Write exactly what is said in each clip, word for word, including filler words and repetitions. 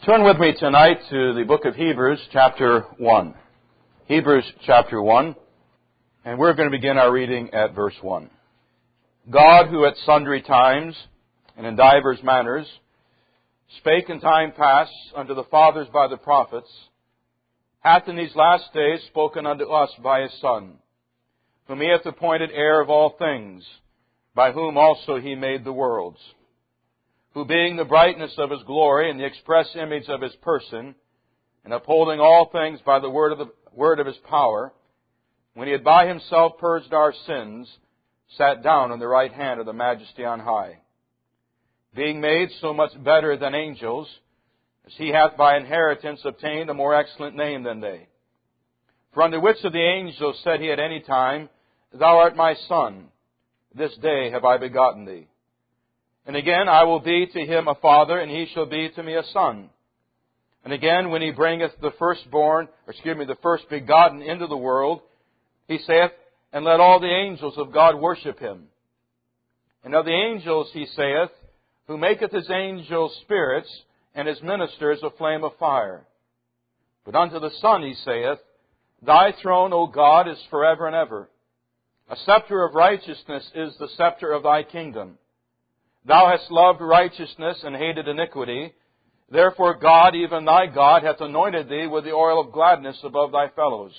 Turn with me tonight to the book of Hebrews, chapter one. Hebrews, chapter one. And we're going to begin our reading at verse one. God, who at sundry times and in divers manners spake in time past unto the fathers by the prophets, hath in these last days spoken unto us by His Son, whom He hath appointed heir of all things, by whom also He made the worlds, who being the brightness of His glory and the express image of His person, and upholding all things by the word of the word of His power, when He had by Himself purged our sins, sat down on the right hand of the Majesty on high, being made so much better than angels, as He hath by inheritance obtained a more excellent name than they. For unto which of the angels said He at any time, Thou art my Son, this day have I begotten Thee. And again, I will be to him a father, and he shall be to me a son. And again, when He bringeth the firstborn, or excuse me, the first begotten into the world, He saith, And let all the angels of God worship Him. And of the angels He saith, Who maketh His angels spirits, and His ministers a flame of fire. But unto the Son He saith, Thy throne, O God, is forever and ever. A scepter of righteousness is the scepter of Thy kingdom. Thou hast loved righteousness and hated iniquity. Therefore God, even Thy God, hath anointed Thee with the oil of gladness above Thy fellows.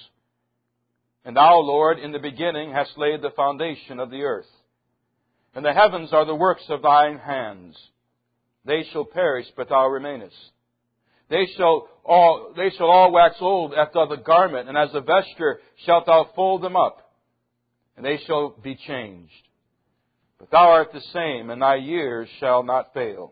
And Thou, Lord, in the beginning hast laid the foundation of the earth. And the heavens are the works of Thine hands. They shall perish, but Thou remainest. They shall all, they shall all wax old as doth a garment, and as a vesture shalt Thou fold them up, and they shall be changed. But Thou art the same, and Thy years shall not fail.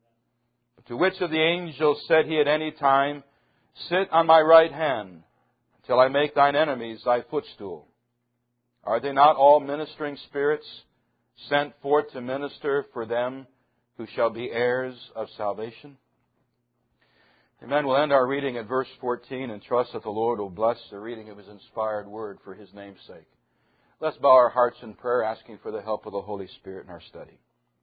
But to which of the angels said He at any time, Sit on my right hand, till I make Thine enemies Thy footstool? Are they not all ministering spirits, sent forth to minister for them who shall be heirs of salvation? Amen. We'll end our reading at verse fourteen and trust that the Lord will bless the reading of His inspired word for His name's sake. Let's bow our hearts in prayer, asking for the help of the Holy Spirit in our study.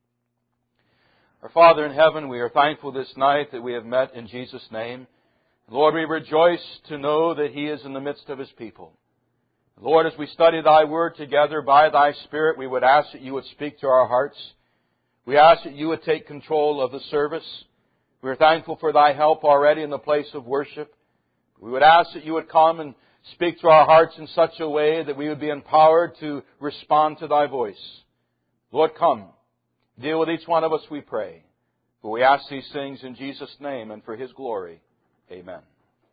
Our Father in heaven, we are thankful this night that we have met in Jesus' name. Lord, we rejoice to know that He is in the midst of His people. Lord, as we study Thy Word together by Thy Spirit, we would ask that You would speak to our hearts. We ask that You would take control of the service. We are thankful for Thy help already in the place of worship. We would ask that You would come and speak to our hearts in such a way that we would be empowered to respond to Thy voice. Lord, come. Deal with each one of us, we pray. For we ask these things in Jesus' name and for His glory. Amen.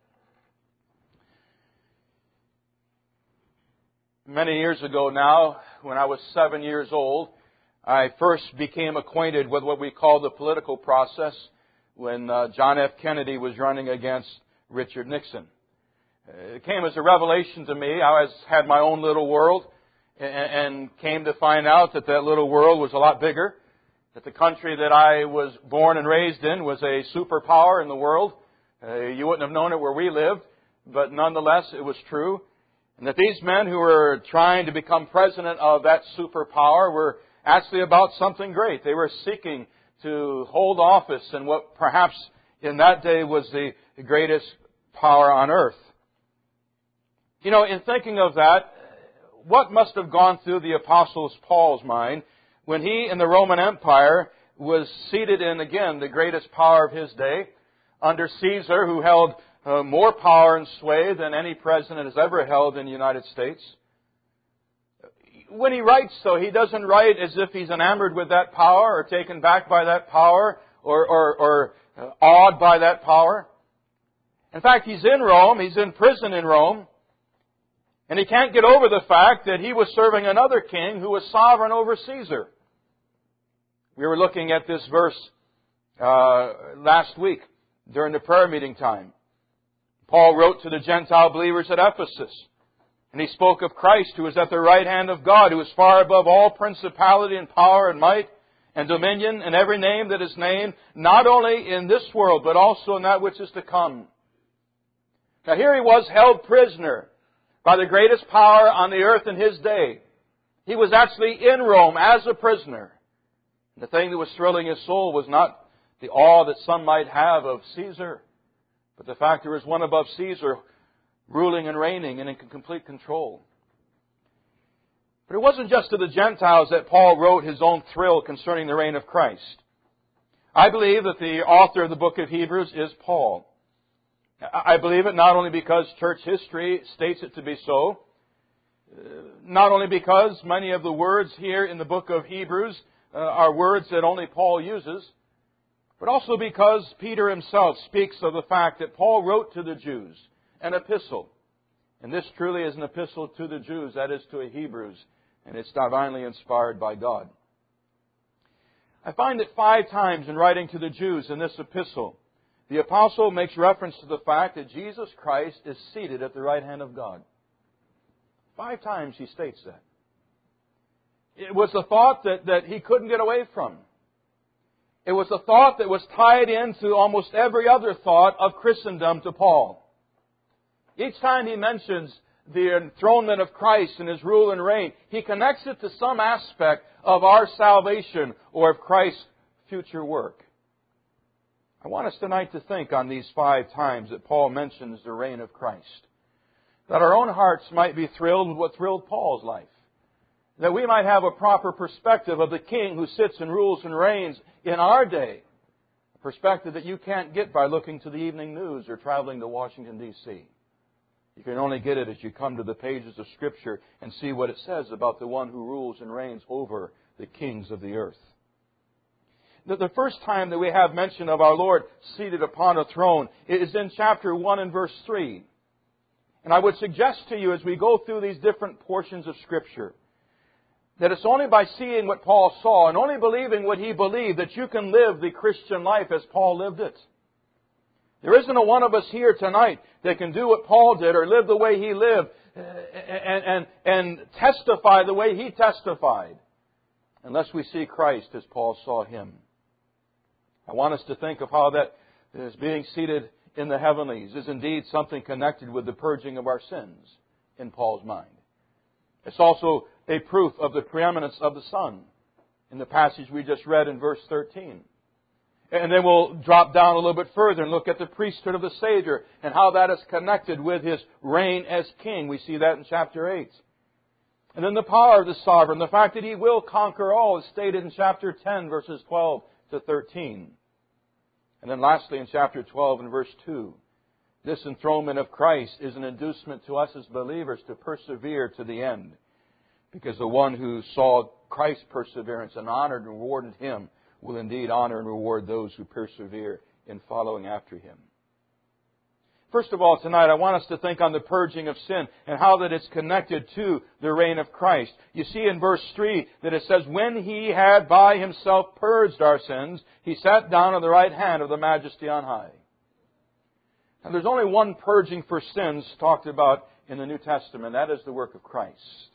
Many years ago now, when I was seven years old, I first became acquainted with what we call the political process when uh, John F. Kennedy was running against Richard Nixon. It came as a revelation to me. I was, had my own little world and, and came to find out that that little world was a lot bigger, that the country that I was born and raised in was a superpower in the world. Uh, you wouldn't have known it where we lived, but nonetheless it was true. And that these men who were trying to become president of that superpower were actually about something great. They were seeking to hold office in what perhaps in that day was the greatest power on earth. You know, in thinking of that, what must have gone through the Apostle Paul's mind when he in the Roman Empire was seated in, again, the greatest power of his day, under Caesar, who held uh, more power and sway than any president has ever held in the United States. When he writes, though, he doesn't write as if he's enamored with that power or taken back by that power or, or, or uh, awed by that power. In fact, he's in Rome, he's in prison in Rome, and he can't get over the fact that he was serving another king who was sovereign over Caesar. We were looking at this verse uh, last week during the prayer meeting time. Paul wrote to the Gentile believers at Ephesus, and he spoke of Christ, who is at the right hand of God, who is far above all principality and power and might and dominion and every name that is named, not only in this world, but also in that which is to come. Now here he was held prisoner by the greatest power on the earth in his day. He was actually in Rome as a prisoner. The thing that was thrilling his soul was not the awe that some might have of Caesar. But the fact there is one above Caesar, ruling and reigning and in complete control. But it wasn't just to the Gentiles that Paul wrote his own thrill concerning the reign of Christ. I believe that the author of the book of Hebrews is Paul. I believe it not only because church history states it to be so, not only because many of the words here in the book of Hebrews uh, are words that only Paul uses, but also because Peter himself speaks of the fact that Paul wrote to the Jews an epistle. And this truly is an epistle to the Jews, that is to a Hebrews, and it's divinely inspired by God. I find that five times in writing to the Jews in this epistle, the apostle makes reference to the fact that Jesus Christ is seated at the right hand of God. Five times he states that. It was a thought that, that he couldn't get away from. It was a thought that was tied into almost every other thought of Christendom to Paul. Each time he mentions the enthronement of Christ and His rule and reign, he connects it to some aspect of our salvation or of Christ's future work. I want us tonight to think on these five times that Paul mentions the reign of Christ. That our own hearts might be thrilled with what thrilled Paul's life. That we might have a proper perspective of the King who sits and rules and reigns in our day. A perspective that you can't get by looking to the evening news or traveling to Washington, D C You can only get it as you come to the pages of Scripture and see what it says about the one who rules and reigns over the kings of the earth. The first time that we have mention of our Lord seated upon a throne is in chapter one and verse three. And I would suggest to you as we go through these different portions of Scripture that it's only by seeing what Paul saw and only believing what he believed that you can live the Christian life as Paul lived it. There isn't a one of us here tonight that can do what Paul did or live the way he lived and, and, and testify the way he testified unless we see Christ as Paul saw Him. I want us to think of how that is being seated in the heavenlies is indeed something connected with the purging of our sins in Paul's mind. It's also a proof of the preeminence of the Son in the passage we just read in verse thirteen. And then we'll drop down a little bit further and look at the priesthood of the Savior and how that is connected with His reign as King. We see that in chapter eight. And then the power of the sovereign, the fact that He will conquer all is stated in chapter ten, verses twelve to thirteen. And then lastly in chapter twelve and verse two, this enthronement of Christ is an inducement to us as believers to persevere to the end. Because the one who saw Christ's perseverance and honored and rewarded Him will indeed honor and reward those who persevere in following after Him. First of all, tonight I want us to think on the purging of sin and how that it's connected to the reign of Christ. You see in verse three that it says, when He had by Himself purged our sins, He sat down on the right hand of the Majesty on high. And there's only one purging for sins talked about in the New Testament. That is the work of Christ.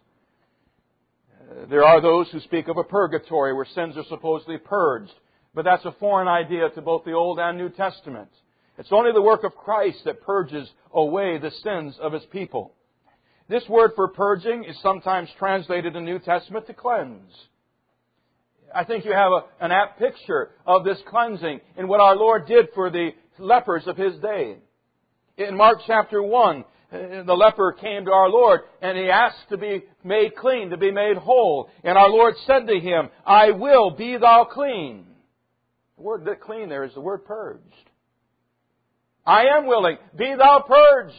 Uh, there are those who speak of a purgatory where sins are supposedly purged. But that's a foreign idea to both the Old and New Testament. It's only the work of Christ that purges away the sins of His people. This word for purging is sometimes translated in the New Testament to cleanse. I think you have a, an apt picture of this cleansing in what our Lord did for the lepers of His day. In Mark chapter one, the leper came to our Lord and he asked to be made clean, to be made whole. And our Lord said to him, I will, be thou clean. The word clean there is the word purged. I am willing, be thou purged.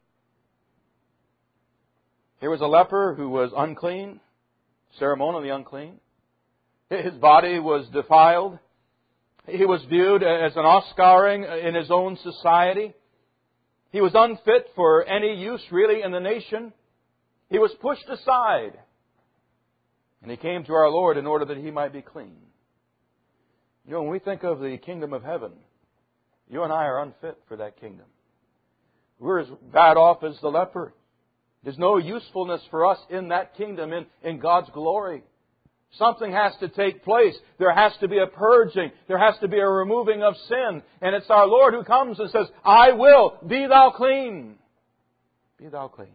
Here was a leper who was unclean, ceremonially unclean. His body was defiled. He was viewed as an offscouring in his own society. He was unfit for any use really in the nation. He was pushed aside. And He came to our Lord in order that He might be clean. You know, when we think of the kingdom of heaven, you and I are unfit for that kingdom. We're as bad off as the leper. There's no usefulness for us in that kingdom, in, in God's glory. Something has to take place. There has to be a purging. There has to be a removing of sin. And it's our Lord who comes and says, I will, be thou clean. Be thou clean.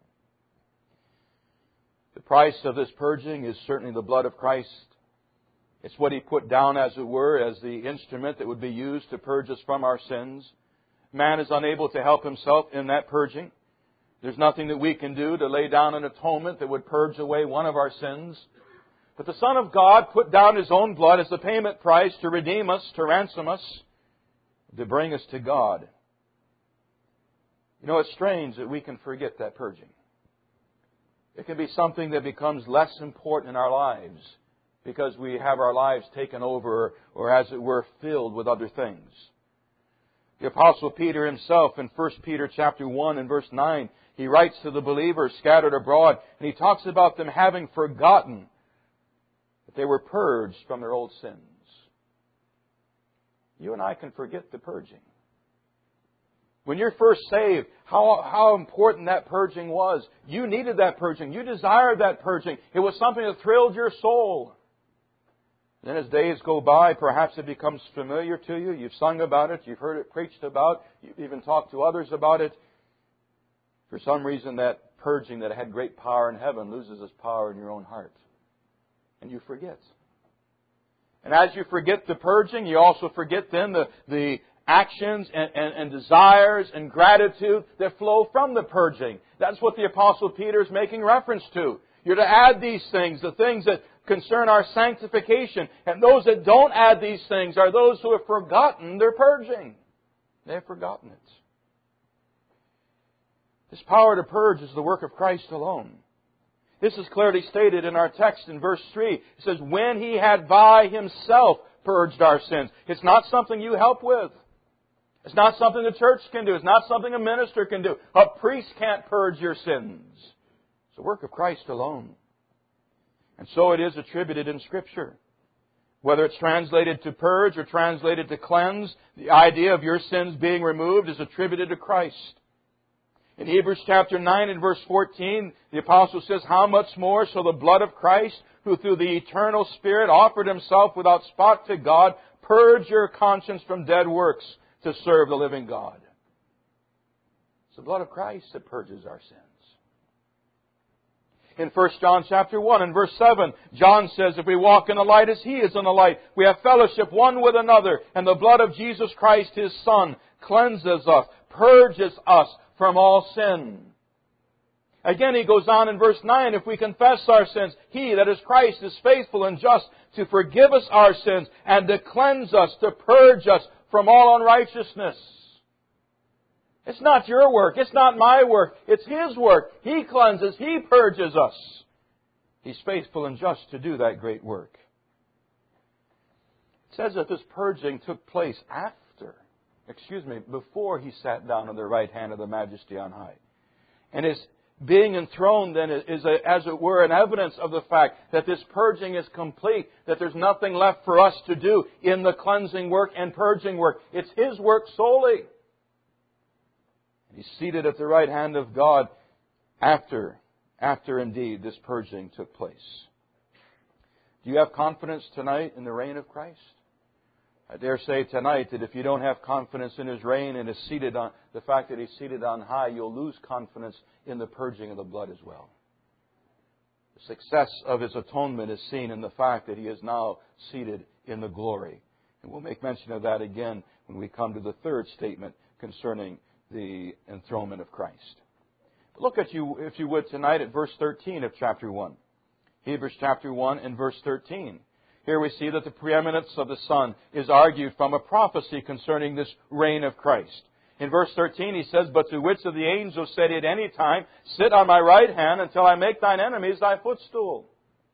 The price of this purging is certainly the blood of Christ. It's what He put down, as it were, as the instrument that would be used to purge us from our sins. Man is unable to help himself in that purging. There's nothing that we can do to lay down an atonement that would purge away one of our sins. But the Son of God put down His own blood as the payment price to redeem us, to ransom us, to bring us to God. You know, it's strange that we can forget that purging. It can be something that becomes less important in our lives because we have our lives taken over, or as it were, filled with other things. The Apostle Peter himself in First Peter chapter one and verse nine, he writes to the believers scattered abroad, and he talks about them having forgotten that they were purged from their old sins. You and I can forget the purging. When you're first saved, how, how important that purging was. You needed that purging. You desired that purging. It was something that thrilled your soul. Then as days go by, perhaps it becomes familiar to you. You've sung about it. You've heard it preached about. You've even talked to others about it. For some reason, that purging that had great power in heaven loses its power in your own heart. And you forget. And as you forget the purging, you also forget then the, the actions and, and, and desires and gratitude that flow from the purging. That's what the Apostle Peter is making reference to. You're to add these things, the things that concern our sanctification. And those that don't add these things are those who have forgotten their purging. They have forgotten it. This power to purge is the work of Christ alone. This is clearly stated in our text in verse three. It says, when He had by Himself purged our sins. It's not something you help with. It's not something the church can do. It's not something a minister can do. A priest can't purge your sins. It's the work of Christ alone. And so it is attributed in Scripture. Whether it's translated to purge or translated to cleanse, the idea of your sins being removed is attributed to Christ. In Hebrews chapter nine and verse fourteen, the Apostle says, how much more so the blood of Christ, who through the eternal Spirit offered Himself without spot to God, purge your conscience from dead works to serve the living God. It's the blood of Christ that purges our sins. In First John chapter one and verse seven, John says, if we walk in the light as He is in the light, we have fellowship one with another, and the blood of Jesus Christ, His Son, cleanses us, purges us from all sin. Again, he goes on in verse nine, if we confess our sins, He, that is Christ, is faithful and just to forgive us our sins and to cleanse us, to purge us from all unrighteousness. It's not your work. It's not my work. It's His work. He cleanses. He purges us. He's faithful and just to do that great work. It says that this purging took place after, excuse me, before He sat down on the right hand of the Majesty on high. And His being enthroned then is, a, as it were, an evidence of the fact that this purging is complete, that there's nothing left for us to do in the cleansing work and purging work. It's His work solely. He's seated at the right hand of God after, after indeed this purging took place. Do you have confidence tonight in the reign of Christ? I dare say tonight that if you don't have confidence in His reign and is seated on the fact that He's seated on high, you'll lose confidence in the purging of the blood as well. The success of His atonement is seen in the fact that He is now seated in the glory. And we'll make mention of that again when we come to the third statement concerning the enthronement of Christ. Look at you, if you would, tonight at verse thirteen of chapter one. Hebrews chapter one and verse thirteen. Here we see that the preeminence of the Son is argued from a prophecy concerning this reign of Christ. In verse thirteen he says, but to which of the angels said He at any time, sit on my right hand until I make thine enemies thy footstool?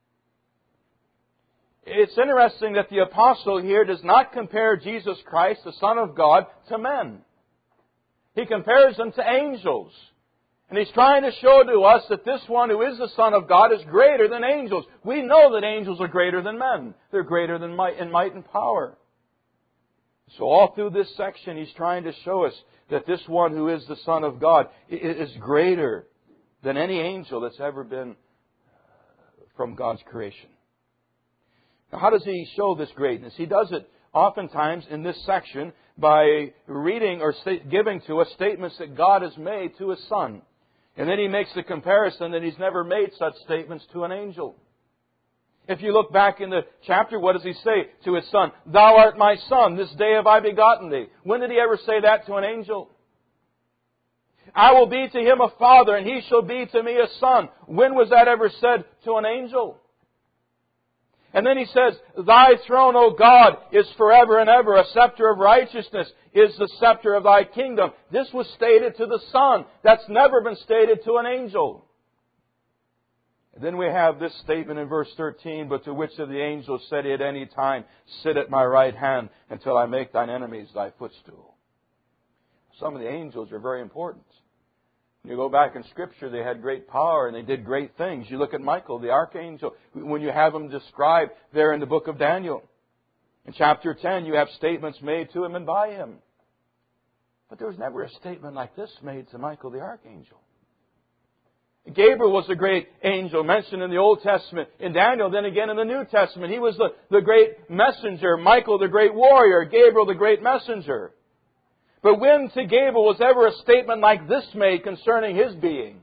It's interesting that the apostle here does not compare Jesus Christ, the Son of God, to men. He compares Him to angels. And he's trying to show to us that this one who is the Son of God is greater than angels. We know that angels are greater than men. They're greater than might in might and power. So all through this section, he's trying to show us that this one who is the Son of God is greater than any angel that's ever been from God's creation. Now, how does he show this greatness? He does it oftentimes in this section by reading or giving to us statements that God has made to His Son. And then he makes the comparison that He's never made such statements to an angel. If you look back in the chapter, what does He say to His Son? Thou art my Son, this day have I begotten thee. When did He ever say that to an angel? I will be to him a father, and he shall be to me a son. When was that ever said to an angel? And then He says, Thy throne, O God, is forever and ever. A scepter of righteousness is the scepter of Thy kingdom. This was stated to the Son. That's never been stated to an angel. And then we have this statement in verse thirteen, But to which of the angels said He at any time, Sit at my right hand until I make thine enemies thy footstool. Some of the angels are very important. When you go back in Scripture, they had great power and they did great things. You look at Michael, the archangel, when you have him described there in the book of Daniel. In chapter ten, you have statements made to him and by him. But there was never a statement like this made to Michael the archangel. Gabriel was a great angel mentioned in the Old Testament. In Daniel, then again in the New Testament. He was the, the great messenger. Michael the great warrior. Gabriel the great messenger. But when to Gabriel was ever a statement like this made concerning his being?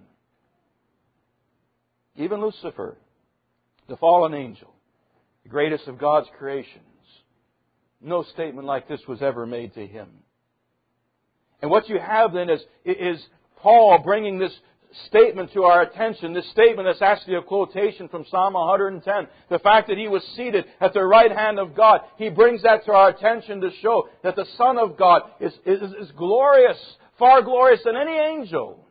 Even Lucifer, the fallen angel, the greatest of God's creations, no statement like this was ever made to him. And what you have then is, is Paul bringing this statement to our attention. This statement is actually a quotation from Psalm one hundred ten. The fact that He was seated at the right hand of God. He brings that to our attention to show that the Son of God is, is, is glorious, far glorious than any angel.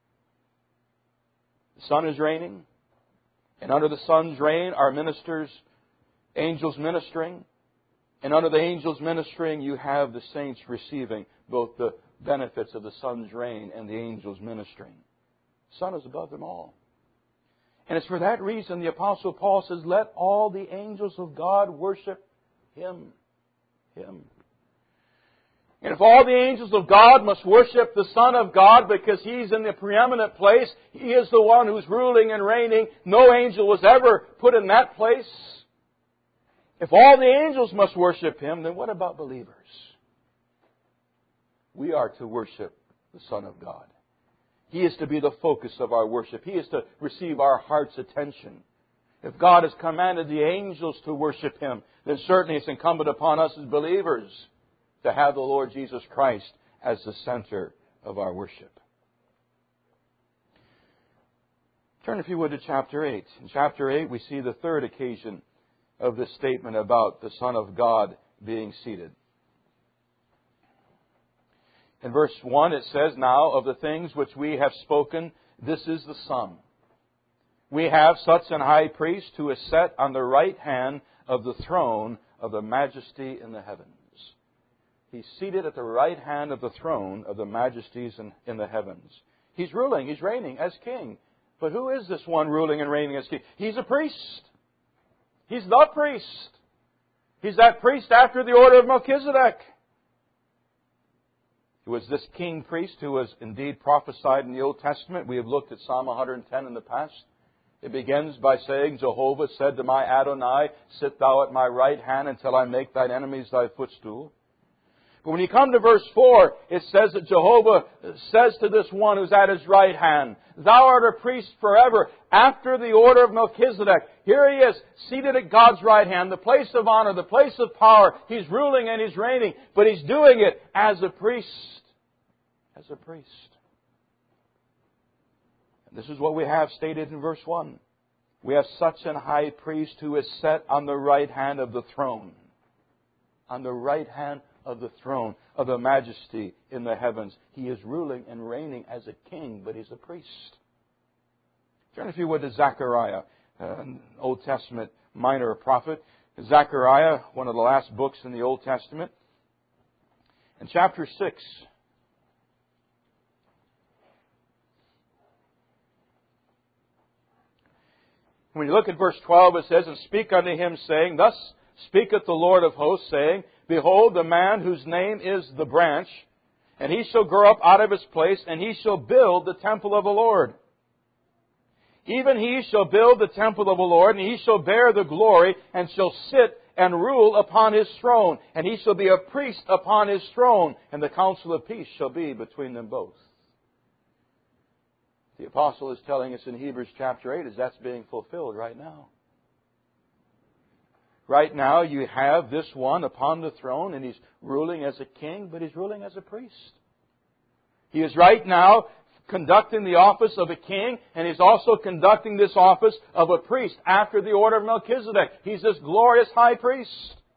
The Son is reigning. And under the Son's reign are ministers, angels ministering. And under the angels ministering, you have the saints receiving both the benefits of the Son's reign and the angels ministering. The Son is above them all. And it's for that reason the Apostle Paul says, Let all the angels of God worship Him. Him. And if all the angels of God must worship the Son of God because He's in the preeminent place, He is the one who's ruling and reigning. No angel was ever put in that place. If all the angels must worship Him, then what about believers? We are to worship the Son of God. He is to be the focus of our worship. He is to receive our heart's attention. If God has commanded the angels to worship Him, then certainly it's incumbent upon us as believers to have the Lord Jesus Christ as the center of our worship. Turn, if you would, to chapter eight. In chapter eight, we see the third occasion of this statement about the Son of God being seated. In verse one it says, Now of the things which we have spoken, this is the sum. We have such an high priest who is set on the right hand of the throne of the majesty in the heavens. He's seated at the right hand of the throne of the majesties in, in the heavens. He's ruling, He's reigning as king. But who is this one ruling and reigning as king? He's a priest. He's the priest. He's that priest after the order of Melchizedek. It was this king priest who was indeed prophesied in the Old Testament. We have looked at Psalm one hundred ten in the past. It begins by saying, Jehovah said to my Adonai, Sit thou at my right hand until I make thine enemies thy footstool. But when you come to verse four, it says that Jehovah says to this one who's at His right hand, Thou art a priest forever, after the order of Melchizedek. Here He is, seated at God's right hand, the place of honor, the place of power. He's ruling and He's reigning, but He's doing it as a priest. As a priest. And this is what we have stated in verse one. We have such an high priest who is set on the right hand of the throne. On the right hand of the throne of the majesty in the heavens. He is ruling and reigning as a king, but He's a priest. Turn, if you would, to Zechariah, an Old Testament minor prophet. Zechariah, one of the last books in the Old Testament. In chapter six, when you look at verse twelve, it says, And speak unto him, saying, Thus speaketh the Lord of hosts, saying, Behold, the man whose name is the branch, and he shall grow up out of his place, and he shall build the temple of the Lord. Even he shall build the temple of the Lord, and he shall bear the glory, and shall sit and rule upon his throne. And he shall be a priest upon his throne, and the counsel of peace shall be between them both. The apostle is telling us in Hebrews chapter eight is that's being fulfilled right now. Right now you have this one upon the throne, and He's ruling as a king, but He's ruling as a priest. He is right now conducting the office of a king, and He's also conducting this office of a priest after the order of Melchizedek. He's this glorious high priest.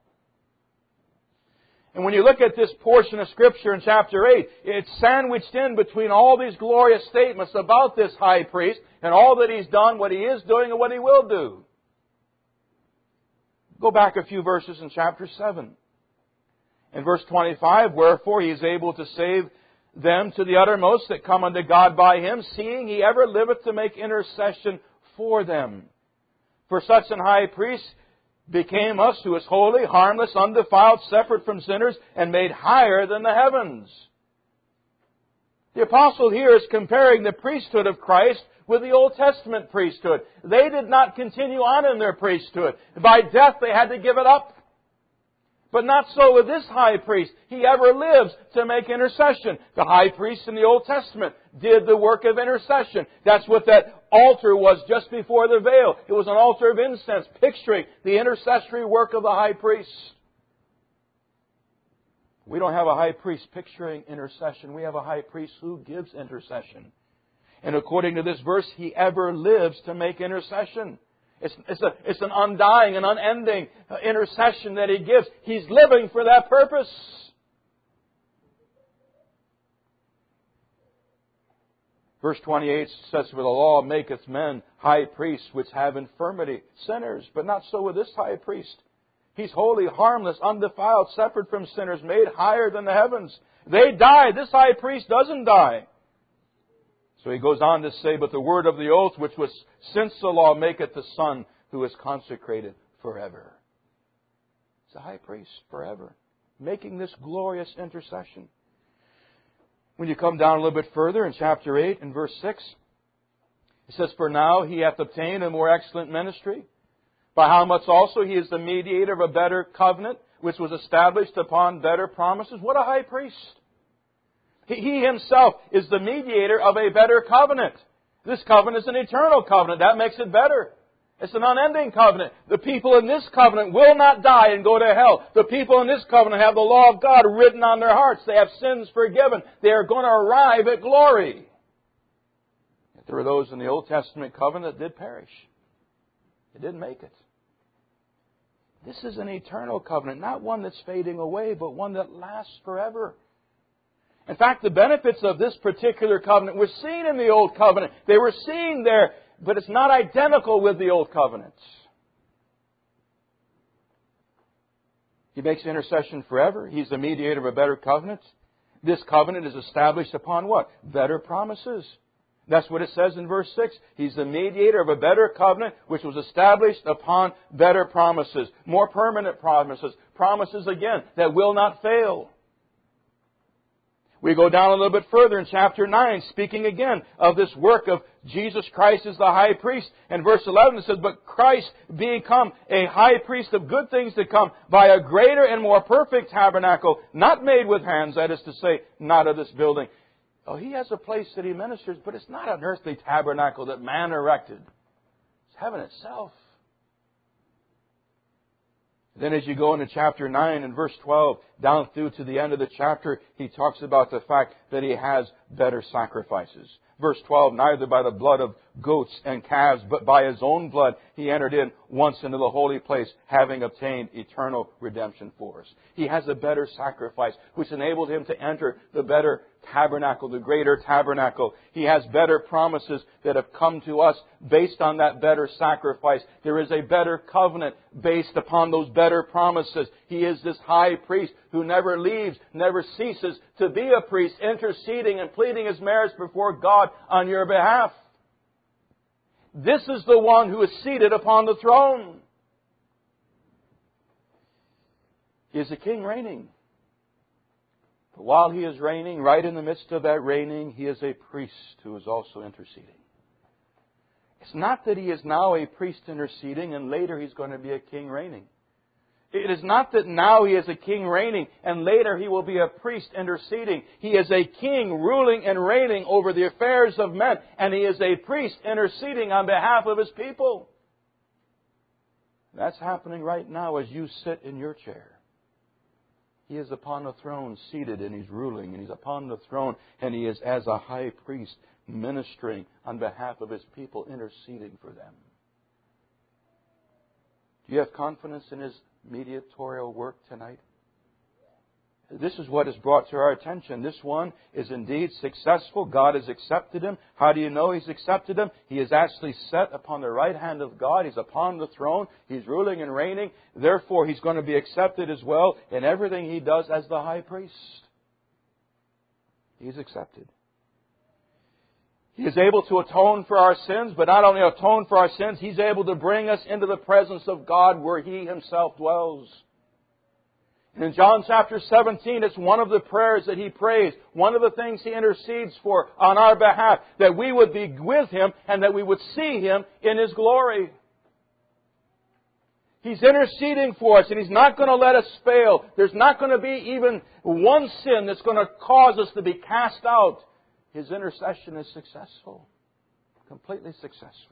And when you look at this portion of Scripture in chapter eight, it's sandwiched in between all these glorious statements about this high priest and all that He's done, what He is doing, and what He will do. Go back a few verses in chapter seven. In verse twenty-five, wherefore He is able to save them to the uttermost that come unto God by Him, seeing He ever liveth to make intercession for them. For such an high priest became us, who is holy, harmless, undefiled, separate from sinners, and made higher than the heavens. The apostle here is comparing the priesthood of Christ with the Old Testament priesthood. They did not continue on in their priesthood. By death they had to give it up. But not so with this high priest. He ever lives to make intercession. The high priest in the Old Testament did the work of intercession. That's what that altar was just before the veil. It was an altar of incense, picturing the intercessory work of the high priest. We don't have a high priest picturing intercession. We have a high priest who gives intercession. And according to this verse, He ever lives to make intercession. It's, it's, a, it's an undying and unending intercession that He gives. He's living for that purpose. Verse twenty-eight says, for the law maketh men high priests which have infirmity, sinners, but not so with this high priest. He's holy, harmless, undefiled, separate from sinners, made higher than the heavens. They die. This high priest doesn't die. So he goes on to say, but the word of the oath, which was since the law, maketh the Son, who is consecrated forever. It's a high priest forever, making this glorious intercession. When you come down a little bit further in chapter eight and verse six, it says, for now He hath obtained a more excellent ministry, by how much also He is the mediator of a better covenant, which was established upon better promises. What a high priest! He Himself is the mediator of a better covenant. This covenant is an eternal covenant. That makes it better. It's an unending covenant. The people in this covenant will not die and go to hell. The people in this covenant have the law of God written on their hearts. They have sins forgiven. They are going to arrive at glory. Yet there were those in the Old Testament covenant that did perish. They didn't make it. This is an eternal covenant, not one that's fading away, but one that lasts forever. In fact, the benefits of this particular covenant were seen in the Old Covenant. They were seen there, but it's not identical with the Old Covenant. He makes intercession forever. He's the mediator of a better covenant. This covenant is established upon what? Better promises. That's what it says in verse six. He's the mediator of a better covenant, which was established upon better promises. More permanent promises. Promises, again, that will not fail. We go down a little bit further in chapter nine, speaking again of this work of Jesus Christ as the high priest. And verse eleven it says, but Christ become a high priest of good things to come by a greater and more perfect tabernacle, not made with hands, that is to say, not of this building. Oh, He has a place that He ministers, but it's not an earthly tabernacle that man erected. It's heaven itself. Then as you go into chapter nine and verse twelve, down through to the end of the chapter, He talks about the fact that He has better sacrifices. Verse twelve, neither by the blood of goats and calves, but by His own blood He entered in once into the holy place, having obtained eternal redemption for us. He has a better sacrifice, which enabled Him to enter the better tabernacle, the greater tabernacle. He has better promises that have come to us based on that better sacrifice. There is a better covenant based upon those better promises. He is this high priest who never leaves, never ceases to be a priest, interceding and pleading His merits before God on your behalf. This is the one who is seated upon the throne. He is a king reigning. But while He is reigning, right in the midst of that reigning, He is a priest who is also interceding. It's not that He is now a priest interceding and later He's going to be a king reigning. It is not that now He is a king reigning and later He will be a priest interceding. He is a king ruling and reigning over the affairs of men, and He is a priest interceding on behalf of His people. That's happening right now as you sit in your chair. He is upon the throne seated and He's ruling. And He's upon the throne and He is as a high priest ministering on behalf of His people, interceding for them. Do you have confidence in His mediatorial work tonight? This is what is brought to our attention. This one is indeed successful. God has accepted him. How do you know He's accepted him? He is actually set upon the right hand of God. He's upon the throne. He's ruling and reigning. Therefore, He's going to be accepted as well in everything He does as the high priest. He's accepted. He is able to atone for our sins, but not only atone for our sins, He's able to bring us into the presence of God where He Himself dwells. In John chapter seventeen, it's one of the prayers that He prays, one of the things He intercedes for on our behalf, that we would be with Him and that we would see Him in His glory. He's interceding for us and He's not going to let us fail. There's not going to be even one sin that's going to cause us to be cast out. His intercession is successful, completely successful.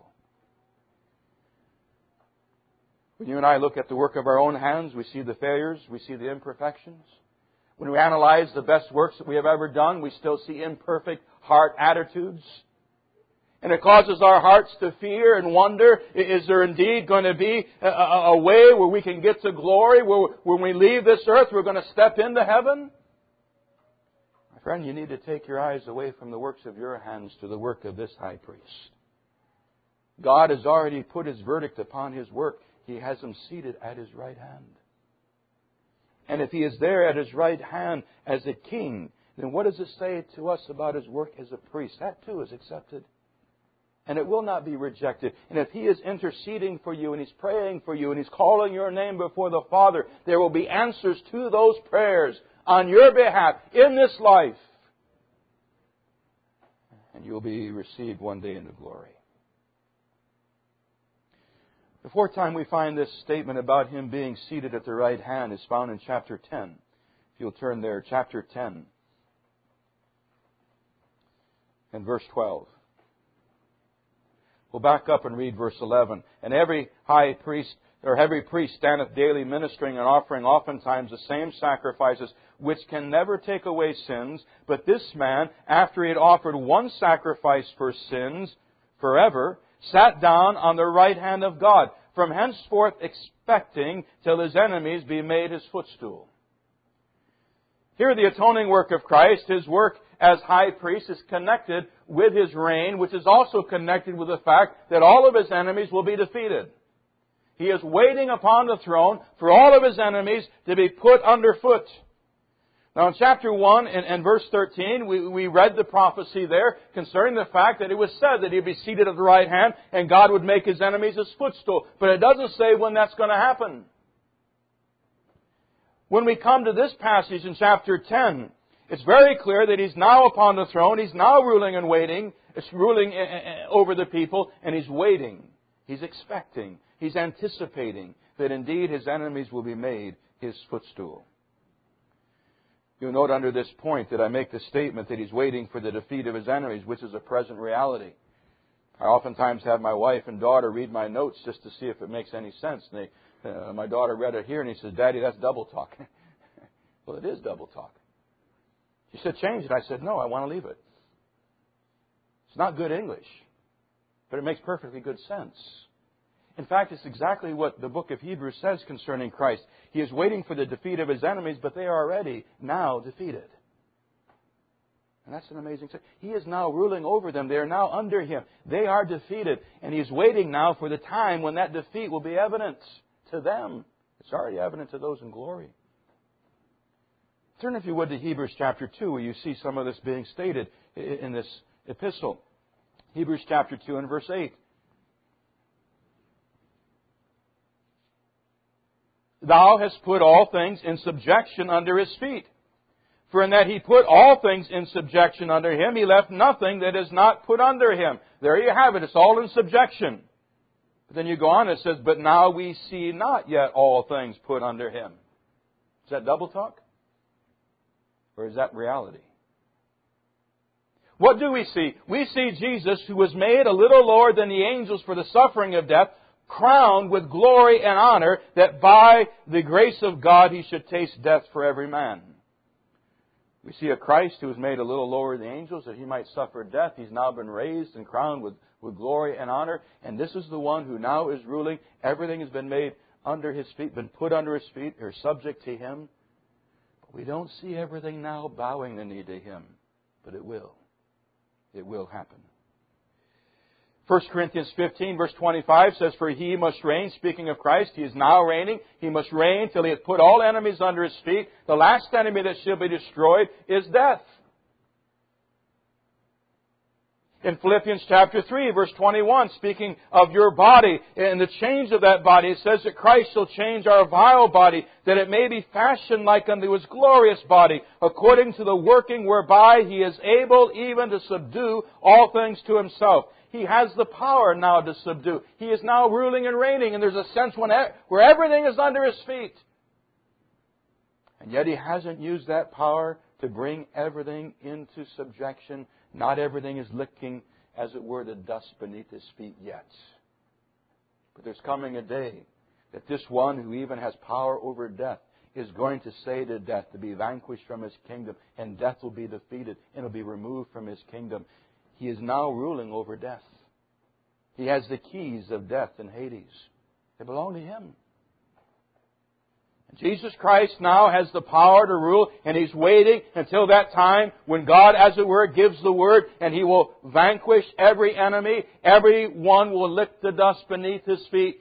When you and I look at the work of our own hands, we see the failures, we see the imperfections. When we analyze the best works that we have ever done, we still see imperfect heart attitudes. And it causes our hearts to fear and wonder, is there indeed going to be a, a, a way where we can get to glory, where when we leave this earth we're going to step into heaven? My friend, you need to take your eyes away from the works of your hands to the work of this high priest. God has already put His verdict upon His work. He has Him seated at His right hand. And if He is there at His right hand as a king, then what does it say to us about His work as a priest? That too is accepted. And it will not be rejected. And if He is interceding for you and He's praying for you and He's calling your name before the Father, there will be answers to those prayers on your behalf in this life. And you'll be received one day into glory. The fourth time we find this statement about Him being seated at the right hand is found in chapter ten. If you'll turn there, chapter ten and verse twelve. We'll back up and read verse eleven. And every high priest, or every priest standeth daily ministering and offering oftentimes the same sacrifices, which can never take away sins. But this man, after he had offered one sacrifice for sins forever, sat down on the right hand of God, from henceforth expecting till His enemies be made His footstool. Here the atoning work of Christ, His work as high priest, is connected with His reign, which is also connected with the fact that all of His enemies will be defeated. He is waiting upon the throne for all of His enemies to be put underfoot. Now in chapter one and, and verse thirteen, we, we read the prophecy there concerning the fact that it was said that He'd be seated at the right hand and God would make His enemies His footstool. But it doesn't say when that's going to happen. When we come to this passage in chapter ten, it's very clear that He's now upon the throne. He's now ruling and waiting. It's ruling over the people, and He's waiting. He's expecting. He's anticipating that indeed His enemies will be made His footstool. You'll note under this point that I make the statement that He's waiting for the defeat of His enemies, which is a present reality. I oftentimes have my wife and daughter read my notes just to see if it makes any sense. And they, uh, my daughter read it here and he says, "Daddy, that's double talk." Well, it is double talk. She said, "Change it." I said, "No, I want to leave it." It's not good English, but it makes perfectly good sense. In fact, it's exactly what the book of Hebrews says concerning Christ. He is waiting for the defeat of His enemies, but they are already now defeated. And that's an amazing thing. He is now ruling over them. They are now under Him. They are defeated. And He's waiting now for the time when that defeat will be evident to them. It's already evident to those in glory. Turn, if you would, to Hebrews chapter two, where you see some of this being stated in this epistle. Hebrews chapter two and verse eight. Thou hast put all things in subjection under His feet. For in that He put all things in subjection under Him, He left nothing that is not put under Him. There you have it. It's all in subjection. But then you go on, it says, but now we see not yet all things put under Him. Is that double talk? Or is that reality? What do we see? We see Jesus, who was made a little lower than the angels for the suffering of death, crowned with glory and honor, that by the grace of God He should taste death for every man. We see a Christ who was made a little lower than the angels, that He might suffer death. He's now been raised and crowned with, with glory and honor. And this is the one who now is ruling. Everything has been made under His feet, been put under His feet, or subject to Him. But we don't see everything now bowing the knee to Him. But it will. It will happen. First Corinthians fifteen, verse twenty-five says, "For He must reign," speaking of Christ. He is now reigning. He must reign till He has put all enemies under His feet. The last enemy that shall be destroyed is death. In Philippians chapter three, verse twenty-one, speaking of your body and the change of that body, it says that Christ shall change our vile body, that it may be fashioned like unto His glorious body, according to the working whereby He is able even to subdue all things to Himself. He has the power now to subdue. He is now ruling and reigning, and there's a sense when, where everything is under His feet. And yet He hasn't used that power to bring everything into subjection. Not everything is licking, as it were, the dust beneath His feet yet. But there's coming a day that this one who even has power over death is going to say to death to be vanquished from His kingdom, and death will be defeated and will be removed from His kingdom. He is now ruling over death. He has the keys of death and Hades. They belong to Him. And Jesus Christ now has the power to rule, and He's waiting until that time when God, as it were, gives the word, and He will vanquish every enemy. Everyone will lick the dust beneath His feet.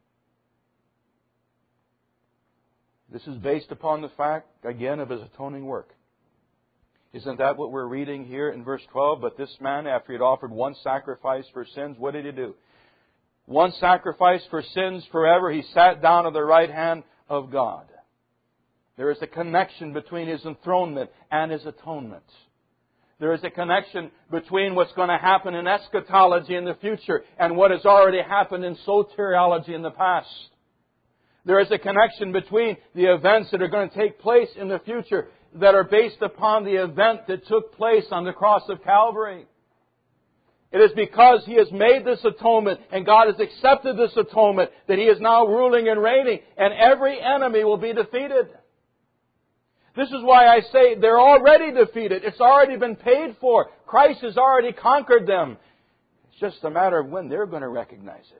This is based upon the fact, again, of His atoning work. Isn't that what we're reading here in verse twelve? "But this man, after He had offered one sacrifice for sins," what did He do? One sacrifice for sins forever. He sat down at the right hand of God. There is a connection between His enthronement and His atonement. There is a connection between what's going to happen in eschatology in the future and what has already happened in soteriology in the past. There is a connection between the events that are going to take place in the future that are based upon the event that took place on the cross of Calvary. It is because He has made this atonement and God has accepted this atonement that He is now ruling and reigning, and every enemy will be defeated. This is why I say they're already defeated. It's already been paid for. Christ has already conquered them. It's just a matter of when they're going to recognize it.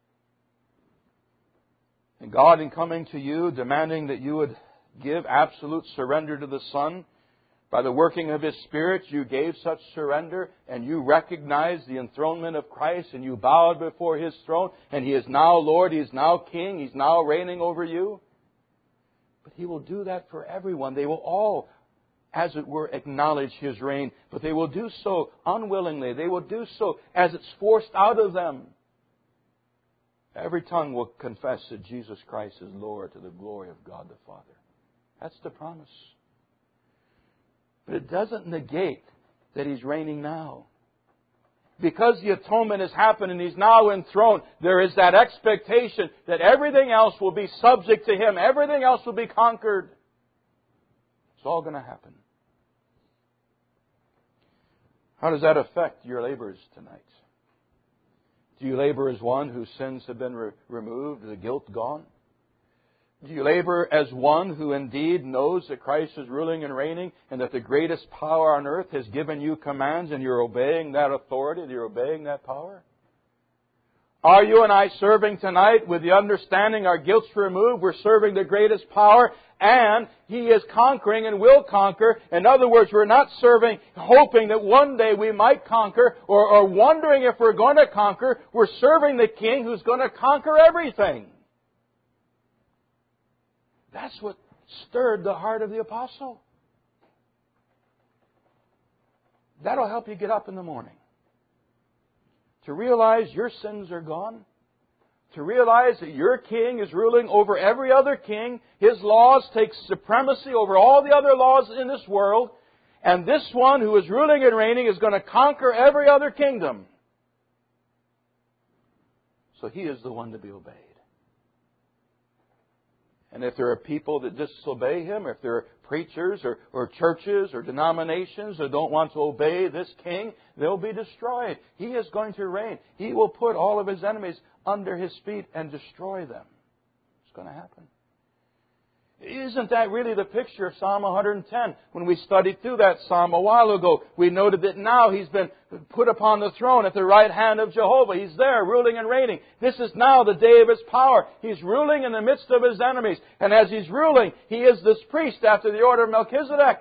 And God, in coming to you, demanding that you would give absolute surrender to the Son, by the working of His Spirit, you gave such surrender, and you recognized the enthronement of Christ, and you bowed before His throne, and He is now Lord, He is now King, He's now reigning over you. But He will do that for everyone. They will all, as it were, acknowledge His reign, but they will do so unwillingly. They will do so as it's forced out of them. Every tongue will confess that Jesus Christ is Lord, to the glory of God the Father. That's the promise. But it doesn't negate that He's reigning now. Because the atonement has happened and He's now enthroned, there is that expectation that everything else will be subject to Him. Everything else will be conquered. It's all going to happen. How does that affect your labors tonight? Do you labor as one whose sins have been re- removed, the guilt gone? Do you labor as one who indeed knows that Christ is ruling and reigning and that the greatest power on earth has given you commands and you're obeying that authority, you're obeying that power? Are you and I serving tonight with the understanding our guilt's removed, we're serving the greatest power, and He is conquering and will conquer? In other words, we're not serving hoping that one day we might conquer or, or wondering if we're going to conquer. We're serving the King who's going to conquer everything. That's what stirred the heart of the apostle. That'll help you get up in the morning. To realize your sins are gone. To realize that your King is ruling over every other king. His laws take supremacy over all the other laws in this world. And this one who is ruling and reigning is going to conquer every other kingdom. So He is the one to be obeyed. And if there are people that disobey Him, or if there are preachers or, or churches or denominations that don't want to obey this King, they'll be destroyed. He is going to reign. He will put all of His enemies under His feet and destroy them. It's going to happen. Isn't that really the picture of Psalm one hundred ten? When we studied through that psalm a while ago, we noted that now He's been put upon the throne at the right hand of Jehovah. He's there, ruling and reigning. This is now the day of His power. He's ruling in the midst of His enemies. And as He's ruling, He is this priest after the order of Melchizedek.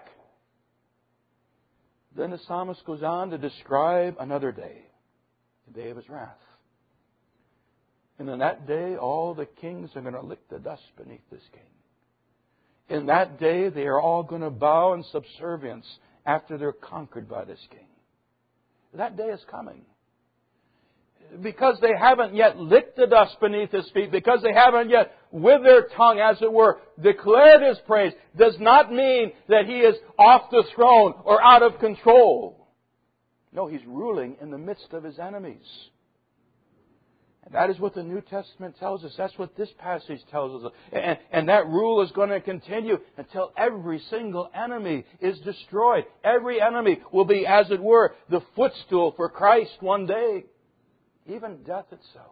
Then the psalmist goes on to describe another day, the day of His wrath. And in that day, all the kings are going to lick the dust beneath this King. In that day, they are all going to bow in subservience after they're conquered by this King. That day is coming. Because they haven't yet licked the dust beneath His feet, because they haven't yet, with their tongue, as it were, declared His praise, does not mean that He is off the throne or out of control. No, He's ruling in the midst of His enemies. And that is what the New Testament tells us. That's what this passage tells us. And, and that rule is going to continue until every single enemy is destroyed. Every enemy will be, as it were, the footstool for Christ one day. Even death itself.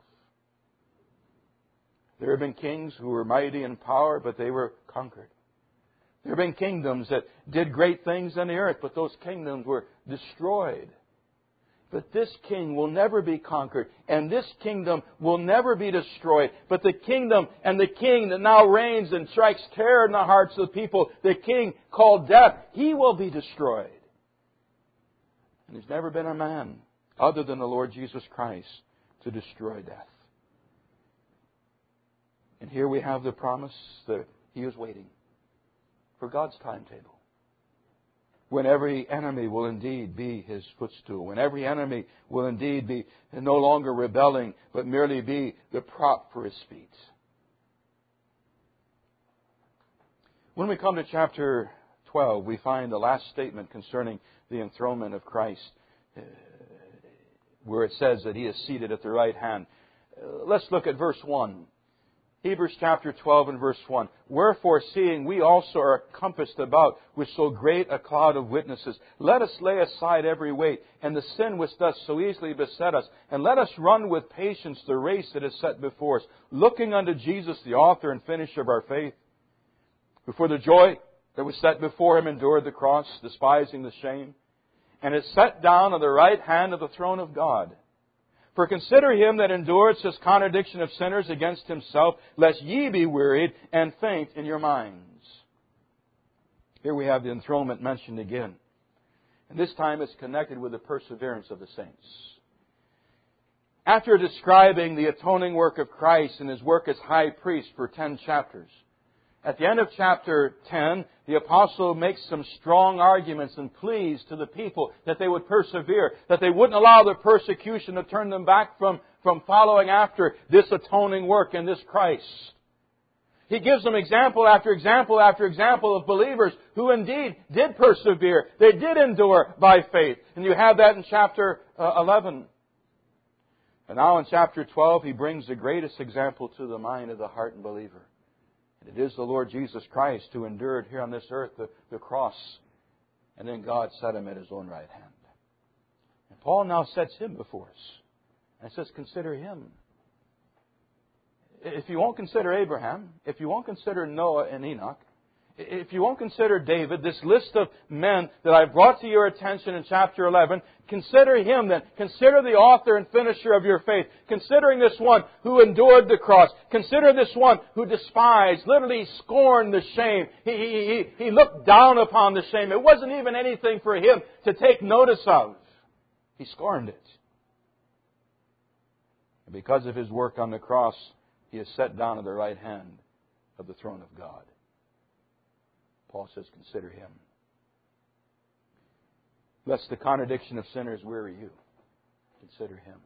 There have been kings who were mighty in power, but they were conquered. There have been kingdoms that did great things on the earth, but those kingdoms were destroyed. But this king will never be conquered, and this kingdom will never be destroyed. But the kingdom and the king that now reigns and strikes terror in the hearts of the people, the king called death, he will be destroyed. And there's never been a man other than the Lord Jesus Christ to destroy death. And here we have the promise that He is waiting for God's timetable. When every enemy will indeed be His footstool. When every enemy will indeed be no longer rebelling, but merely be the prop for His feet. When we come to chapter twelve, we find the last statement concerning the enthronement of Christ, uh, where it says that He is seated at the right hand. Uh, let's look at verse one. Hebrews chapter twelve and verse one. Wherefore, seeing we also are compassed about with so great a cloud of witnesses, let us lay aside every weight and the sin which doth so easily beset us, and let us run with patience the race that is set before us, looking unto Jesus, the author and finisher of our faith, who for the joy that was set before Him endured the cross, despising the shame, and is set down on the right hand of the throne of God. For consider Him that endured such contradiction of sinners against Himself, lest ye be wearied and faint in your minds. Here we have the enthronement mentioned again. And this time it's connected with the perseverance of the saints. After describing the atoning work of Christ and His work as high priest for ten chapters, at the end of chapter ten, the apostle makes some strong arguments and pleas to the people that they would persevere, that they wouldn't allow the persecution to turn them back from, from following after this atoning work and this Christ. He gives them example after example after example of believers who indeed did persevere. They did endure by faith. And you have that in chapter uh, eleven. And now in chapter twelve, he brings the greatest example to the mind of the hardened believer. It is the Lord Jesus Christ who endured here on this earth the, the cross. And then God set Him at His own right hand. And Paul now sets Him before us. And says, consider Him. If you won't consider Abraham, if you won't consider Noah and Enoch, if you won't consider David, this list of men that I've brought to your attention in chapter eleven, consider him then. Consider the author and finisher of your faith. Considering this one who endured the cross. Consider this one who despised, literally scorned the shame. He, he, he, he looked down upon the shame. It wasn't even anything for him to take notice of. He scorned it. And because of His work on the cross, He is set down at the right hand of the throne of God. Paul says, consider Him. Lest the contradiction of sinners weary you. Consider Him.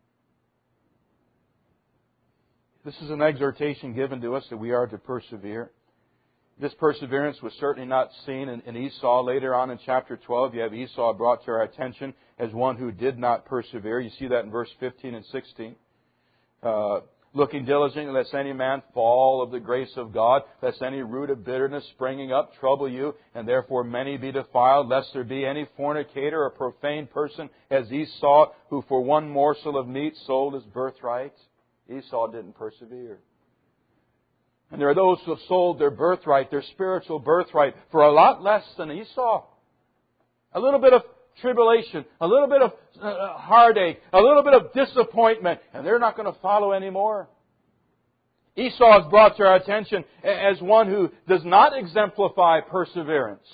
This is an exhortation given to us that we are to persevere. This perseverance was certainly not seen in, in Esau. Later on in chapter twelve, you have Esau brought to our attention as one who did not persevere. You see that in verse fifteen and sixteen. Uh, looking diligently lest any man fall of the grace of God, lest any root of bitterness springing up trouble you, and therefore many be defiled, lest there be any fornicator or profane person as Esau, who for one morsel of meat sold his birthright. Esau didn't persevere. And there are those who have sold their birthright, their spiritual birthright, for a lot less than Esau. A little bit of tribulation, a little bit of uh, heartache, a little bit of disappointment, and they're not going to follow anymore. Esau is brought to our attention as one who does not exemplify perseverance.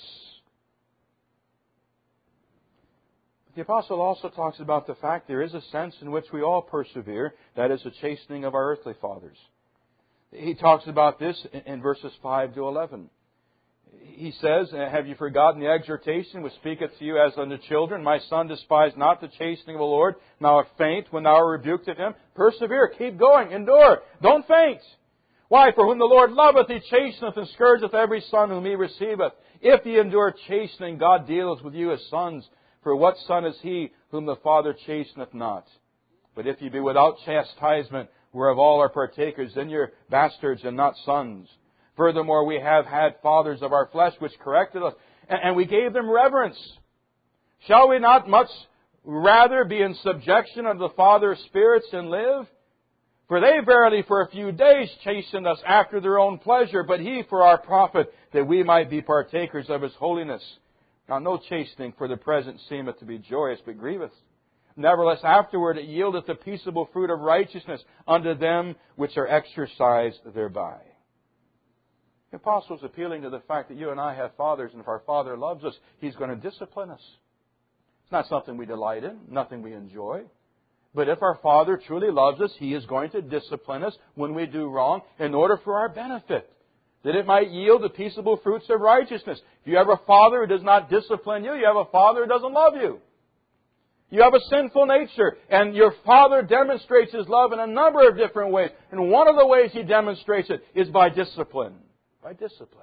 The Apostle also talks about the fact there is a sense in which we all persevere, that is the chastening of our earthly fathers. He talks about this in verses five to eleven. He says, have you forgotten the exhortation which speaketh to you as unto children? My son, despise not the chastening of the Lord, nor faint when thou art rebuked of Him. Persevere, keep going, endure, don't faint. Why? For whom the Lord loveth, He chasteneth and scourgeth every son whom He receiveth. If ye endure chastening, God dealeth with you as sons. For what son is he whom the Father chasteneth not? But if ye be without chastisement, whereof all are partakers, then you're bastards and not sons. Furthermore, we have had fathers of our flesh which corrected us, and we gave them reverence. Shall we not much rather be in subjection unto the Father of spirits and live? For they verily for a few days chastened us after their own pleasure, but He for our profit, that we might be partakers of His holiness. Now no chastening for the present seemeth to be joyous, but grievous. Nevertheless, afterward it yieldeth the peaceable fruit of righteousness unto them which are exercised thereby. The Apostle is appealing to the fact that you and I have fathers, and if our Father loves us, He's going to discipline us. It's not something we delight in, nothing we enjoy. But if our Father truly loves us, He is going to discipline us when we do wrong in order for our benefit, that it might yield the peaceable fruits of righteousness. If you have a father who does not discipline you, you have a father who doesn't love you. You have a sinful nature, and your Father demonstrates His love in a number of different ways. And one of the ways He demonstrates it is by discipline. By discipline.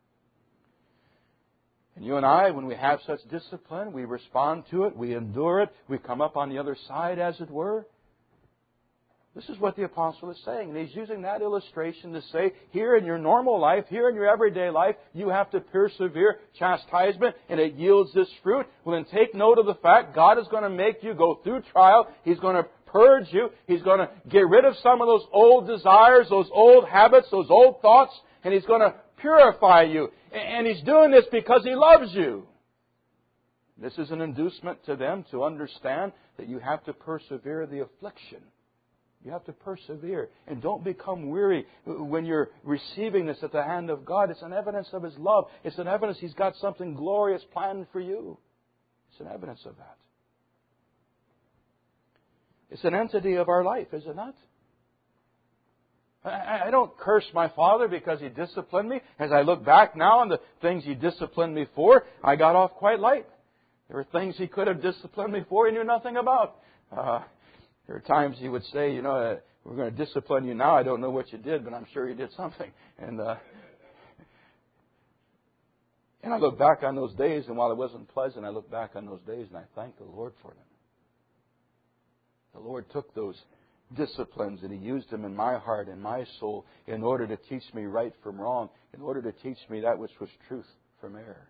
And you and I, when we have such discipline, we respond to it, we endure it, we come up on the other side, as it were. This is what the Apostle is saying. And he's using that illustration to say, here in your normal life, here in your everyday life, you have to persevere chastisement, and it yields this fruit. Well, then take note of the fact God is going to make you go through trial. He's going to purge you. He's going to get rid of some of those old desires, those old habits, those old thoughts, and He's going to purify you. And He's doing this because He loves you. This is an inducement to them to understand that you have to persevere the affliction. You have to persevere. And don't become weary when you're receiving this at the hand of God. It's an evidence of His love. It's an evidence He's got something glorious planned for you. It's an evidence of that. It's an entity of our life, is it not? I don't curse my father because he disciplined me. As I look back now on the things he disciplined me for, I got off quite light. There were things he could have disciplined me for he knew nothing about. Uh, there are times he would say, you know, uh, we're going to discipline you now. I don't know what you did, but I'm sure you did something. And uh, and I look back on those days, and while it wasn't pleasant, I look back on those days and I thank the Lord for them. The Lord took those disciplines and He used them in my heart and my soul in order to teach me right from wrong, in order to teach me that which was truth from error.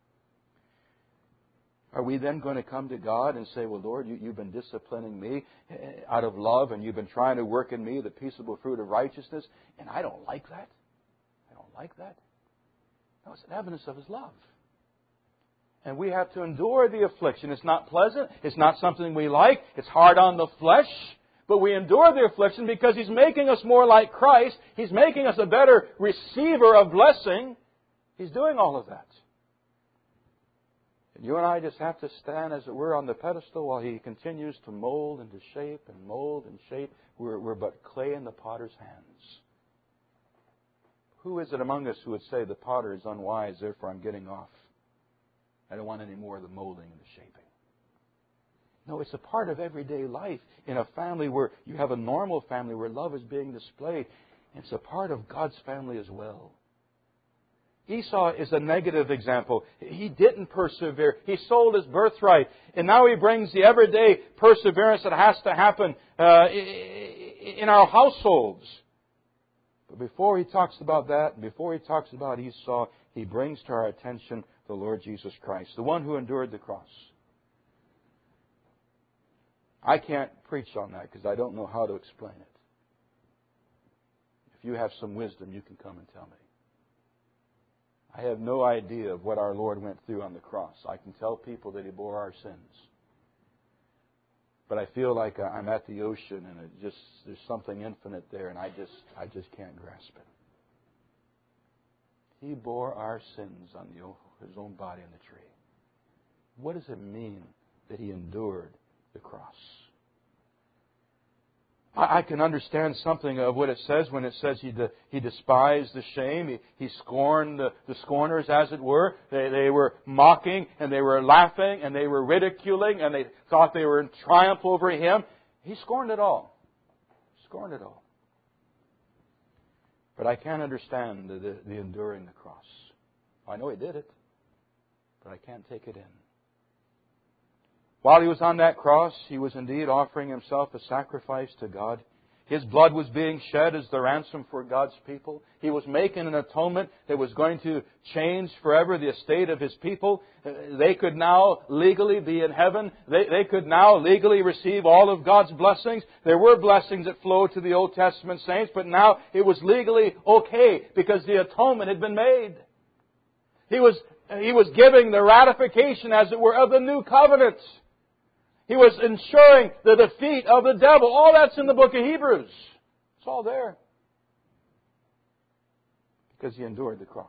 Are we then going to come to God and say, well, Lord, you, you've been disciplining me out of love, and you've been trying to work in me the peaceable fruit of righteousness, and I don't like that? I don't like that? No, it's an evidence of His love. And we have to endure the affliction. It's not pleasant. It's not something we like. It's hard on the flesh. But we endure the affliction because He's making us more like Christ. He's making us a better receiver of blessing. He's doing all of that. And you and I just have to stand, as it were, on the pedestal while He continues to mold and to shape and mold and shape. We're, we're but clay in the potter's hands. Who is it among us who would say the potter is unwise, therefore I'm getting off? I don't want any more of the molding and the shaping. No, it's a part of everyday life in a family where you have a normal family where love is being displayed. It's a part of God's family as well. Esau is a negative example. He didn't persevere. He sold his birthright. And now he brings the everyday perseverance that has to happen uh, in our households. But before he talks about that, before he talks about Esau, he brings to our attention the Lord Jesus Christ, the one who endured the cross. I can't preach on that because I don't know how to explain it. If you have some wisdom, you can come and tell me. I have no idea of what our Lord went through on the cross. I can tell people that He bore our sins. But I feel like I'm at the ocean and it just there's something infinite there and I just I just can't grasp it. He bore our sins on the, His own body on the tree. What does it mean that He endured the cross? I, I can understand something of what it says when it says He de, He despised the shame. He, he scorned the, the scorners, as it were. They, they were mocking and they were laughing and they were ridiculing and they thought they were in triumph over Him. He scorned it all. Scorned it all. But I can't understand the, the, the enduring the cross. I know He did it, but I can't take it in. While He was on that cross, He was indeed offering Himself a sacrifice to God. His blood was being shed as the ransom for God's people. He was making an atonement that was going to change forever the estate of His people. They could now legally be in heaven. They, they could now legally receive all of God's blessings. There were blessings that flowed to the Old Testament saints, but now it was legally okay because the atonement had been made. He was, he was giving the ratification, as it were, of the new covenant. He was ensuring the defeat of the devil. All that's in the book of Hebrews. It's all there. Because He endured the cross.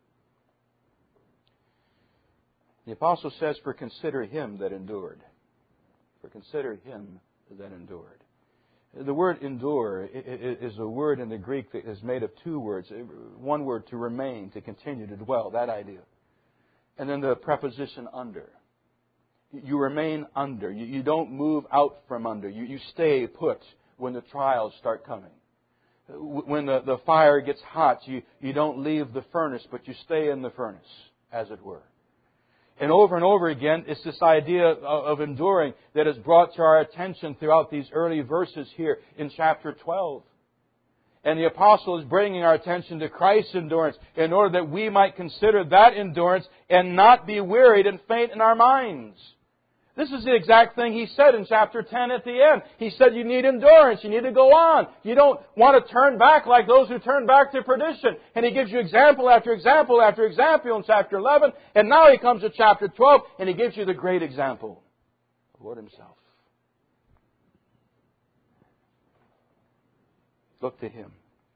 The apostle says, for consider Him that endured. For consider Him that endured. The word endure is a word in the Greek that is made of two words. One word, to remain, to continue, to dwell, that idea. And then the preposition under. You remain under. You, you don't move out from under. You, you stay put when the trials start coming. When the, the fire gets hot, you, you don't leave the furnace, but you stay in the furnace, as it were. And over and over again, it's this idea of, of enduring that is brought to our attention throughout these early verses here in chapter twelve. And the apostle is bringing our attention to Christ's endurance in order that we might consider that endurance and not be wearied and faint in our minds. This is the exact thing he said in chapter ten at the end. He said you need endurance. You need to go on. You don't want to turn back like those who turn back to perdition. And he gives you example after example after example in chapter eleven. And now he comes to chapter twelve and he gives you the great example of the Lord Himself. Look to Him.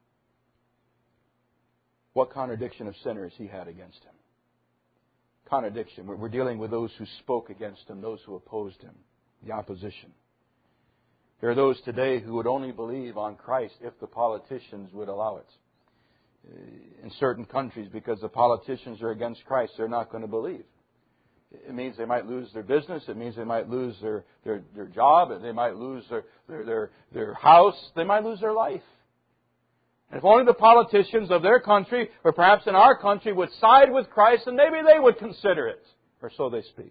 What contradiction of sinners He had against Him. Contradiction. We're dealing with those who spoke against Him, those who opposed Him, the opposition. There are those today who would only believe on Christ if the politicians would allow it. In certain countries, because the politicians are against Christ, they're not going to believe. It means they might lose their business. It means they might lose their, their, their job. They might lose their, their, their, their house. They might lose their life. And if only the politicians of their country, or perhaps in our country, would side with Christ, then maybe they would consider it. Or so they speak.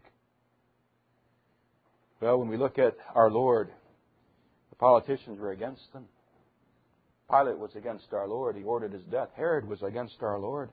Well, when we look at our Lord, the politicians were against Him. Pilate was against our Lord. He ordered His death. Herod was against our Lord.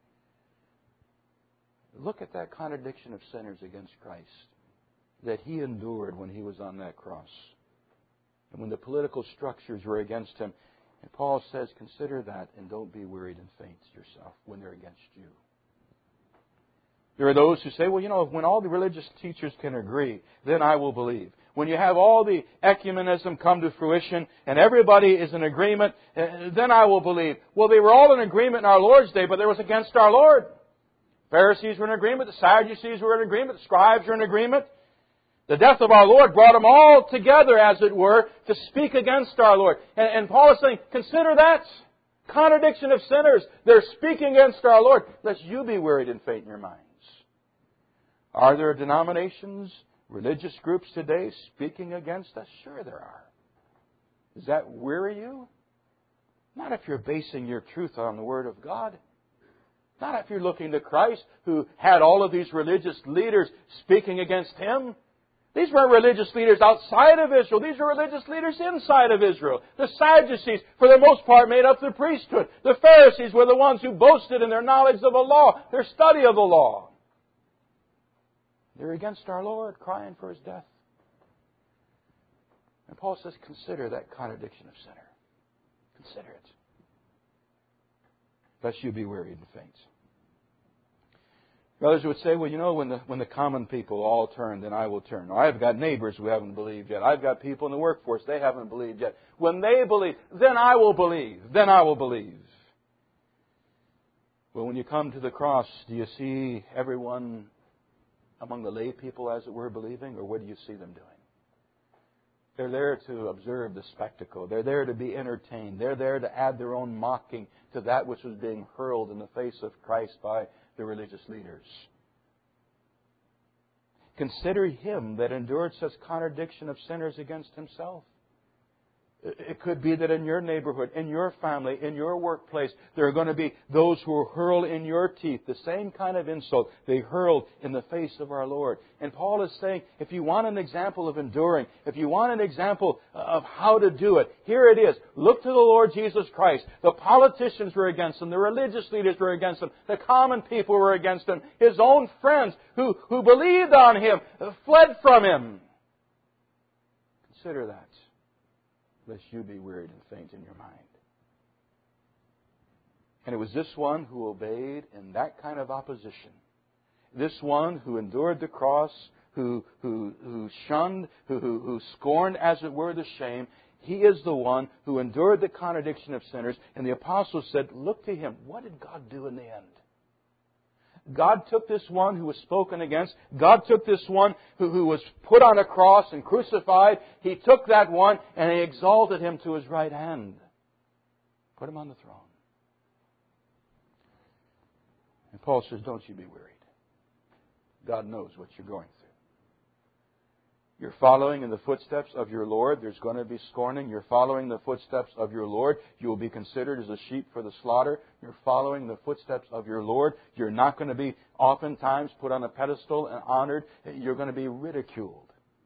Look at that contradiction of sinners against Christ that He endured when He was on that cross. And when the political structures were against Him. And Paul says, consider that and don't be worried and faint yourself when they're against you. There are those who say, well, you know, when all the religious teachers can agree, then I will believe. When you have all the ecumenism come to fruition and everybody is in agreement, then I will believe. Well, they were all in agreement in our Lord's day, but they was against our Lord. Pharisees were in agreement. The Sadducees were in agreement. The scribes were in agreement. The death of our Lord brought them all together, as it were, to speak against our Lord. And, and Paul is saying, consider that. Contradiction of sinners. They're speaking against our Lord. Lest you be worried and faint in your minds. Are there denominations, religious groups today speaking against us? Sure there are. Does that weary you? Not if you're basing your truth on the Word of God. Not if you're looking to Christ, who had all of these religious leaders speaking against Him. These weren't religious leaders outside of Israel. These were religious leaders inside of Israel. The Sadducees, for the most part, made up the priesthood. The Pharisees were the ones who boasted in their knowledge of the law, their study of the law. They were against our Lord, crying for His death. And Paul says, consider that contradiction of sinner. Consider it. Lest you be wearied and faint. Brothers would say, well, you know, when the when the common people all turn, then I will turn. Now, I've got neighbors who haven't believed yet. I've got people in the workforce, they haven't believed yet. When they believe, then I will believe. Then I will believe. Well, when you come to the cross, do you see everyone among the lay people, as it were, believing? Or what do you see them doing? They're there to observe the spectacle. They're there to be entertained. They're there to add their own mocking to that which was being hurled in the face of Christ by the religious leaders. Consider Him that endured such contradiction of sinners against Himself. It could be that in your neighborhood, in your family, in your workplace, there are going to be those who will hurl in your teeth the same kind of insult they hurled in the face of our Lord. And Paul is saying, if you want an example of enduring, if you want an example of how to do it, here it is. Look to the Lord Jesus Christ. The politicians were against Him. The religious leaders were against Him. The common people were against Him. His own friends who, who believed on Him fled from Him. Consider that, lest you be wearied and faint in your mind. And it was this one who obeyed in that kind of opposition. This one who endured the cross, who who, who shunned, who, who, who scorned, as it were, the shame. He is the one who endured the contradiction of sinners. And the apostles said, look to Him. What did God do in the end? God took this one who was spoken against. God took this one who, who was put on a cross and crucified. He took that one and He exalted Him to His right hand. Put Him on the throne. And Paul says, don't you be worried. God knows what you're going through. You're following in the footsteps of your Lord. There's going to be scorning. You're following the footsteps of your Lord. You will be considered as a sheep for the slaughter. You're following the footsteps of your Lord. You're not going to be oftentimes put on a pedestal and honored. You're going to be ridiculed.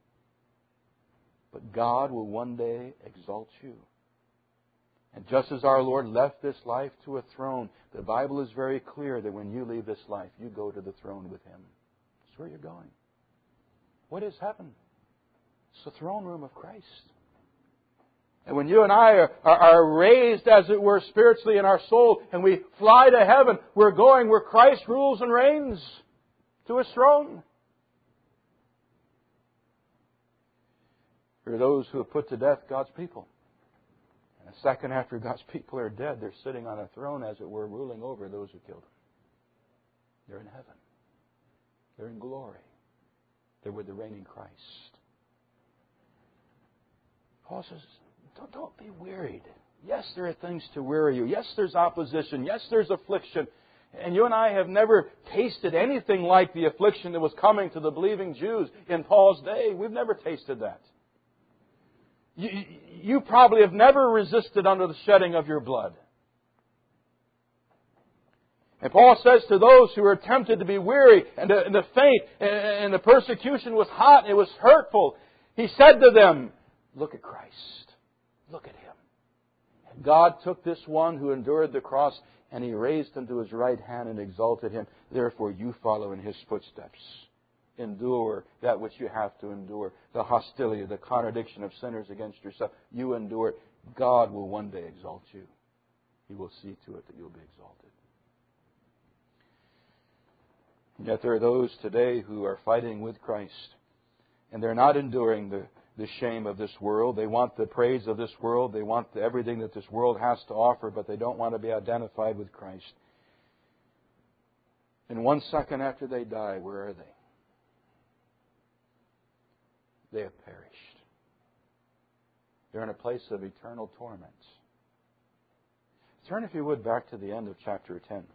But God will one day exalt you. And just as our Lord left this life to a throne, the Bible is very clear that when you leave this life, you go to the throne with Him. That's where you're going. What is heaven? It's the throne room of Christ. And when you and I are, are, are raised, as it were, spiritually in our soul, and we fly to heaven, we're going where Christ rules and reigns to His throne. There are those who have put to death God's people. And a second after God's people are dead, they're sitting on a throne, as it were, ruling over those who killed them. They're in heaven. They're in glory. They're with the reigning Christ. Paul says, don't, don't be wearied. Yes, there are things to weary you. Yes, there's opposition. Yes, there's affliction. And you and I have never tasted anything like the affliction that was coming to the believing Jews in Paul's day. We've never tasted that. You, you probably have never resisted under the shedding of your blood. And Paul says to those who are tempted to be weary and to, and to faint, and the persecution was hot and it was hurtful, he said to them, look at Christ. Look at Him. And God took this one who endured the cross and He raised Him to His right hand and exalted Him. Therefore, you follow in His footsteps. Endure that which you have to endure. The hostility, the contradiction of sinners against yourself. You endure it. God will one day exalt you. He will see to it that you'll be exalted. And yet there are those today who are fighting with Christ. And they're not enduring the the shame of this world. They want the praise of this world. They want everything that this world has to offer, but they don't want to be identified with Christ. And one second after they die, where are they? They have perished. They're in a place of eternal torment. Turn, if you would, back to the end of chapter ten.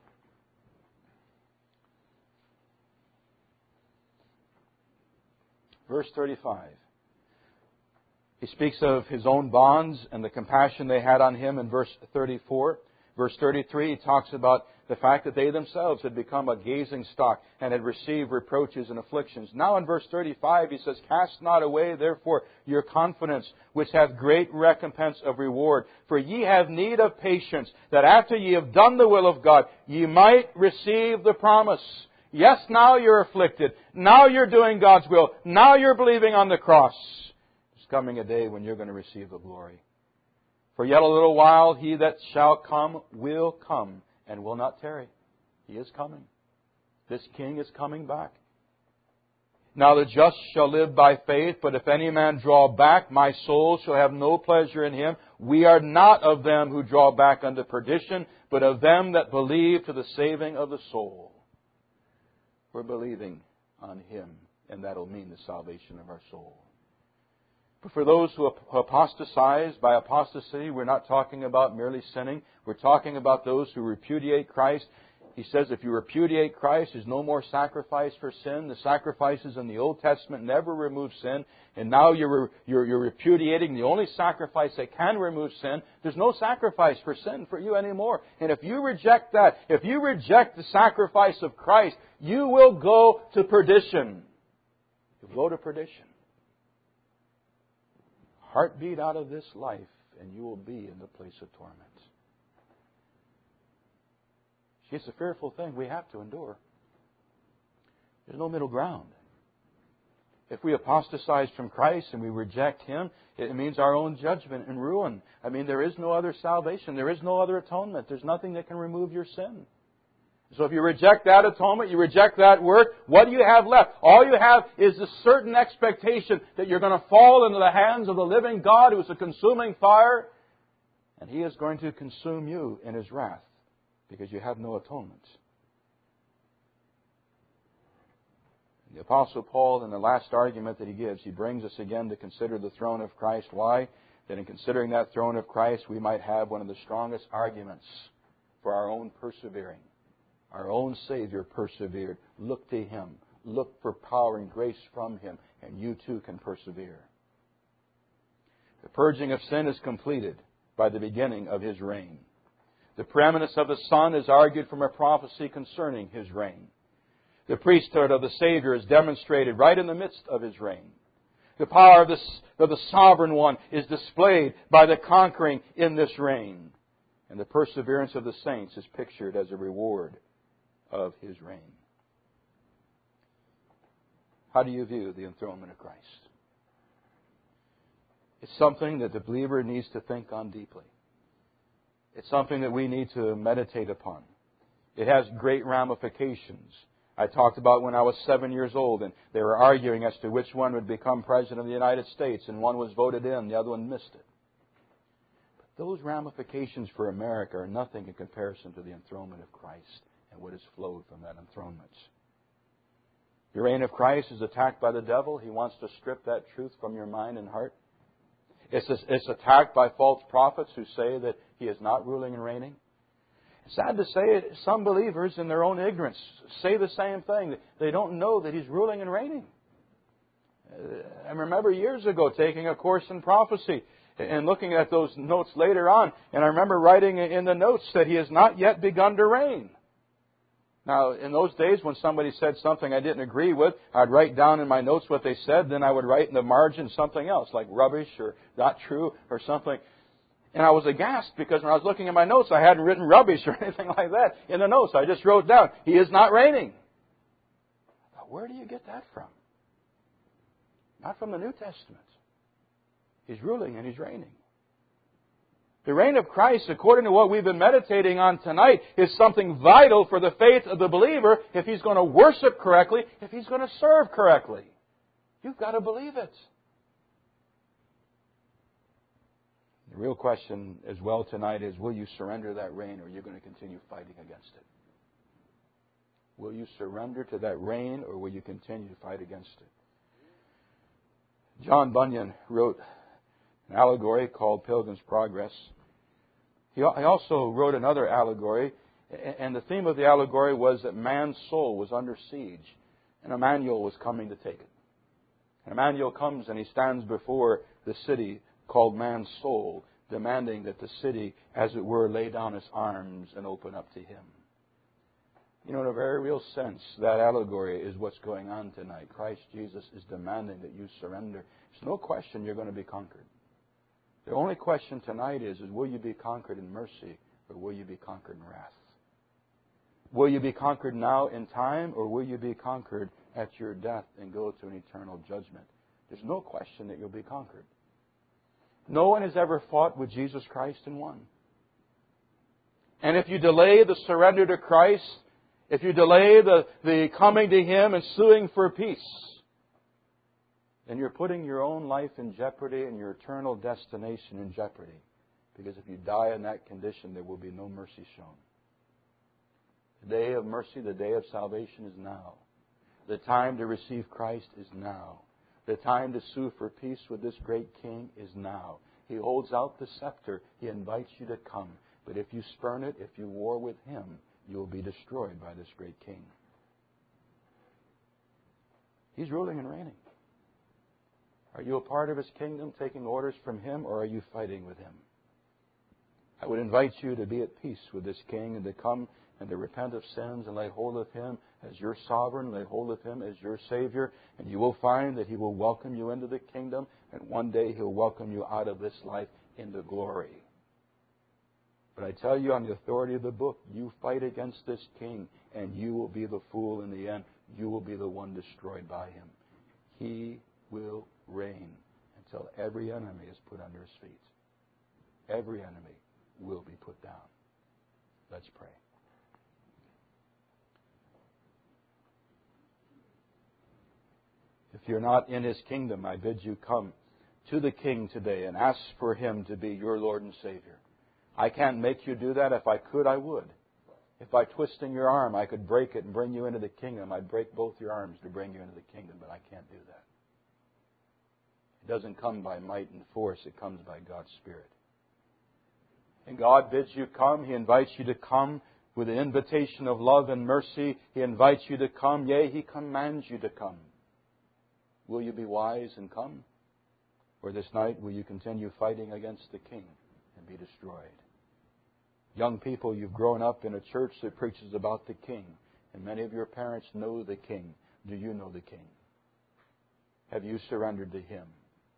Verse thirty-five. He speaks of His own bonds and the compassion they had on Him in verse thirty-four. Verse thirty-three, he talks about The fact that they themselves had become a gazing stock and had received reproaches and afflictions. Now in verse thirty-five he says, Cast not away therefore your confidence, which hath great recompense of reward. For ye have need of patience, that after ye have done the will of God, ye might receive the promise. Yes, now you're afflicted. Now you're doing God's will. Now you're believing on the cross. There's coming a day when you're going to receive the glory. For yet a little while he that shall come will come, and will not tarry. He is coming. This King is coming back. Now the just shall live by faith, but if any man draw back, my soul shall have no pleasure in him. We are not of them who draw back unto perdition, but of them that believe to the saving of the soul. We're believing on Him, and that'll mean the salvation of our soul. But for those who apostatize, by apostasy, we're not talking about merely sinning. We're talking about those who repudiate Christ. He says if you repudiate Christ, there's no more sacrifice for sin. The sacrifices in the Old Testament never remove sin. And now you're, you're, you're repudiating the only sacrifice that can remove sin. There's no sacrifice for sin for you anymore. And if you reject that, if you reject the sacrifice of Christ, you will go to perdition. You'll go to perdition. Heartbeat out of this life, and you will be in the place of torment. It's a fearful thing we have to endure. There's no middle ground. If we apostatize from Christ and we reject Him, it means our own judgment and ruin. I mean, there is no other salvation. There is no other atonement. There's nothing that can remove your sin. So if you reject that atonement, you reject that work, what do you have left? All you have is a certain expectation that you're going to fall into the hands of the living God who is a consuming fire, and He is going to consume you in His wrath because you have no atonement. The Apostle Paul, in the last argument that he gives, he brings us again to consider the throne of Christ. Why? That in considering that throne of Christ, we might have one of the strongest arguments for our own persevering. Our own Savior persevered. Look to Him. Look for power and grace from Him, and you too can persevere. The purging of sin is completed by the beginning of His reign. The preeminence of the Son is argued from a prophecy concerning His reign. The priesthood of the Savior is demonstrated right in the midst of His reign. The power of the, of the Sovereign One is displayed by the conquering in this reign. And the perseverance of the saints is pictured as a reward of His reign. How do you view the enthronement of Christ? It's something that the believer needs to think on deeply. It's something that we need to meditate upon. It has great ramifications. I talked about when I was seven years old, and they were arguing as to which one would become President of the United States, and one was voted in, the other one missed it. But those ramifications for America are nothing in comparison to the enthronement of Christ and what has flowed from that enthronement. The reign of Christ is attacked by the devil. He wants to strip that truth from your mind and heart. It's, it's attacked by false prophets who say that He is not ruling and reigning. Sad to say, some believers in their own ignorance say the same thing. They don't know that He's ruling and reigning. I remember years ago taking a course in prophecy and looking at those notes later on, and I remember writing in the notes that He has not yet begun to reign. Now, in those days when somebody said something I didn't agree with, I'd write down in my notes what they said, then I would write in the margin something else, like rubbish or not true or something. And I was aghast because when I was looking at my notes, I hadn't written rubbish or anything like that in the notes. I just wrote down, He is not reigning. Now, where do you get that from? Not from the New Testament. He's ruling and He's reigning. The reign of Christ, according to what we've been meditating on tonight, is something vital for the faith of the believer if he's going to worship correctly, if he's going to serve correctly. You've got to believe it. The real question as well tonight is, will you surrender that reign, or are you going to continue fighting against it? Will you surrender to that reign, or will you continue to fight against it? John Bunyan wrote an allegory called Pilgrim's Progress. He also wrote another allegory, and the theme of the allegory was that man's soul was under siege, and Emmanuel was coming to take it. And Emmanuel comes and He stands before the city called man's soul, demanding that the city, as it were, lay down its arms and open up to Him. You know, in a very real sense, that allegory is what's going on tonight. Christ Jesus is demanding that you surrender. There's no question you're going to be conquered. The only question tonight is, is will you be conquered in mercy or will you be conquered in wrath? Will you be conquered now in time or will you be conquered at your death and go to an eternal judgment? There's no question that you'll be conquered. No one has ever fought with Jesus Christ and won. And if you delay the surrender to Christ, if you delay the, the coming to Him and suing for peace, then you're putting your own life in jeopardy and your eternal destination in jeopardy. Because if you die in that condition, there will be no mercy shown. The day of mercy, the day of salvation is now. The time to receive Christ is now. The time to sue for peace with this great King is now. He holds out the scepter. He invites you to come. But if you spurn it, if you war with Him, you will be destroyed by this great King. He's ruling and reigning. Are you a part of His kingdom, taking orders from Him, or are you fighting with Him? I would invite you to be at peace with this King and to come and to repent of sins and lay hold of Him as your sovereign, lay hold of Him as your Savior, and you will find that He will welcome you into the kingdom, and one day He'll welcome you out of this life into glory. But I tell you on the authority of the book, you fight against this King, and you will be the fool in the end. You will be the one destroyed by Him. He will reign until every enemy is put under His feet. Every enemy will be put down. Let's pray. If you're not in His kingdom, I bid you come to the King today and ask for Him to be your Lord and Savior. I can't make you do that. If I could, I would. If by twisting your arm I could break it and bring you into the kingdom, I'd break both your arms to bring you into the kingdom, but I can't do that. It doesn't come by might and force. It comes by God's Spirit. And God bids you come. He invites you to come with an invitation of love and mercy. He invites you to come. Yea, He commands you to come. Will you be wise and come? Or this night will you continue fighting against the King and be destroyed? Young people, you've grown up in a church that preaches about the King. And many of your parents know the King. Do you know the King? Have you surrendered to Him?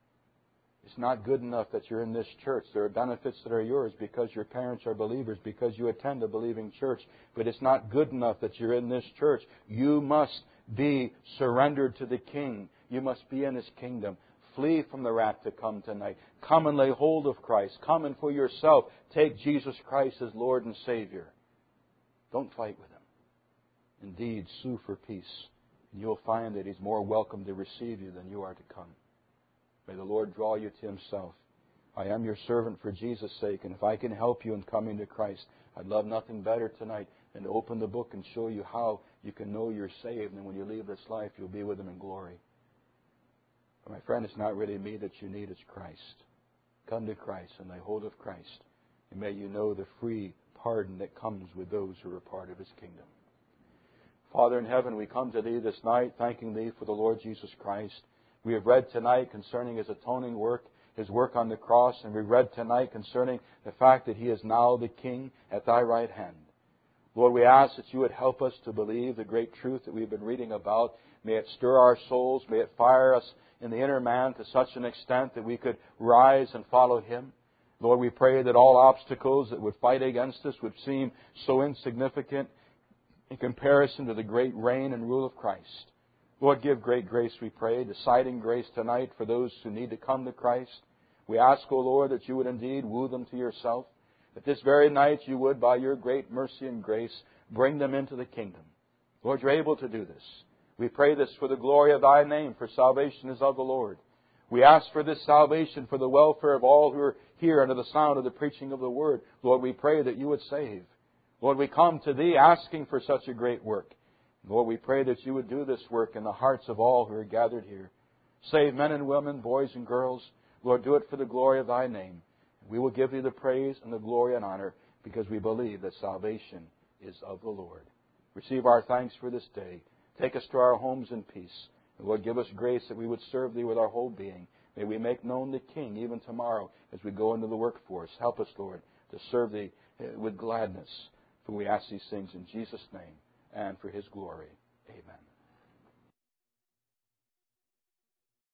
It's not good enough that you're in this church. There are benefits that are yours because your parents are believers, because you attend a believing church. But it's not good enough that you're in this church. You must be surrendered to the King. You must be in His kingdom. Flee from the wrath to come tonight. Come and lay hold of Christ. Come and for yourself take Jesus Christ as Lord and Savior. Don't fight with Him. Indeed, sue for peace. And you'll find that He's more welcome to receive you than you are to come. May the Lord draw you to Himself. I am your servant for Jesus' sake, and if I can help you in coming to Christ, I'd love nothing better tonight than to open the book and show you how you can know you're saved, and when you leave this life, you'll be with Him in glory. But my friend, it's not really me that you need, it's Christ. Come to Christ and lay hold of Christ, and may you know the free pardon that comes with those who are a part of His kingdom. Father in heaven, we come to Thee this night, thanking Thee for the Lord Jesus Christ. We have read tonight concerning His atoning work, His work on the cross, and we read tonight concerning the fact that He is now the King at Thy right hand. Lord, we ask that You would help us to believe the great truth that we've been reading about. May it stir our souls. May it fire us in the inner man to such an extent that we could rise and follow Him. Lord, we pray that all obstacles that would fight against us would seem so insignificant in comparison to the great reign and rule of Christ. Lord, give great grace, we pray, deciding grace tonight for those who need to come to Christ. We ask, O Lord, that You would indeed woo them to Yourself, that this very night You would, by Your great mercy and grace, bring them into the kingdom. Lord, You're able to do this. We pray this for the glory of Thy name, for salvation is of the Lord. We ask for this salvation for the welfare of all who are here under the sound of the preaching of the Word. Lord, we pray that You would save. Lord, we come to Thee asking for such a great work. Lord, we pray that You would do this work in the hearts of all who are gathered here. Save men and women, boys and girls. Lord, do it for the glory of Thy name. We will give Thee the praise and the glory and honor because we believe that salvation is of the Lord. Receive our thanks for this day. Take us to our homes in peace. And Lord, give us grace that we would serve Thee with our whole being. May we make known the King even tomorrow as we go into the workforce. Help us, Lord, to serve Thee with gladness. For we ask these things in Jesus' name. and for His glory. Amen.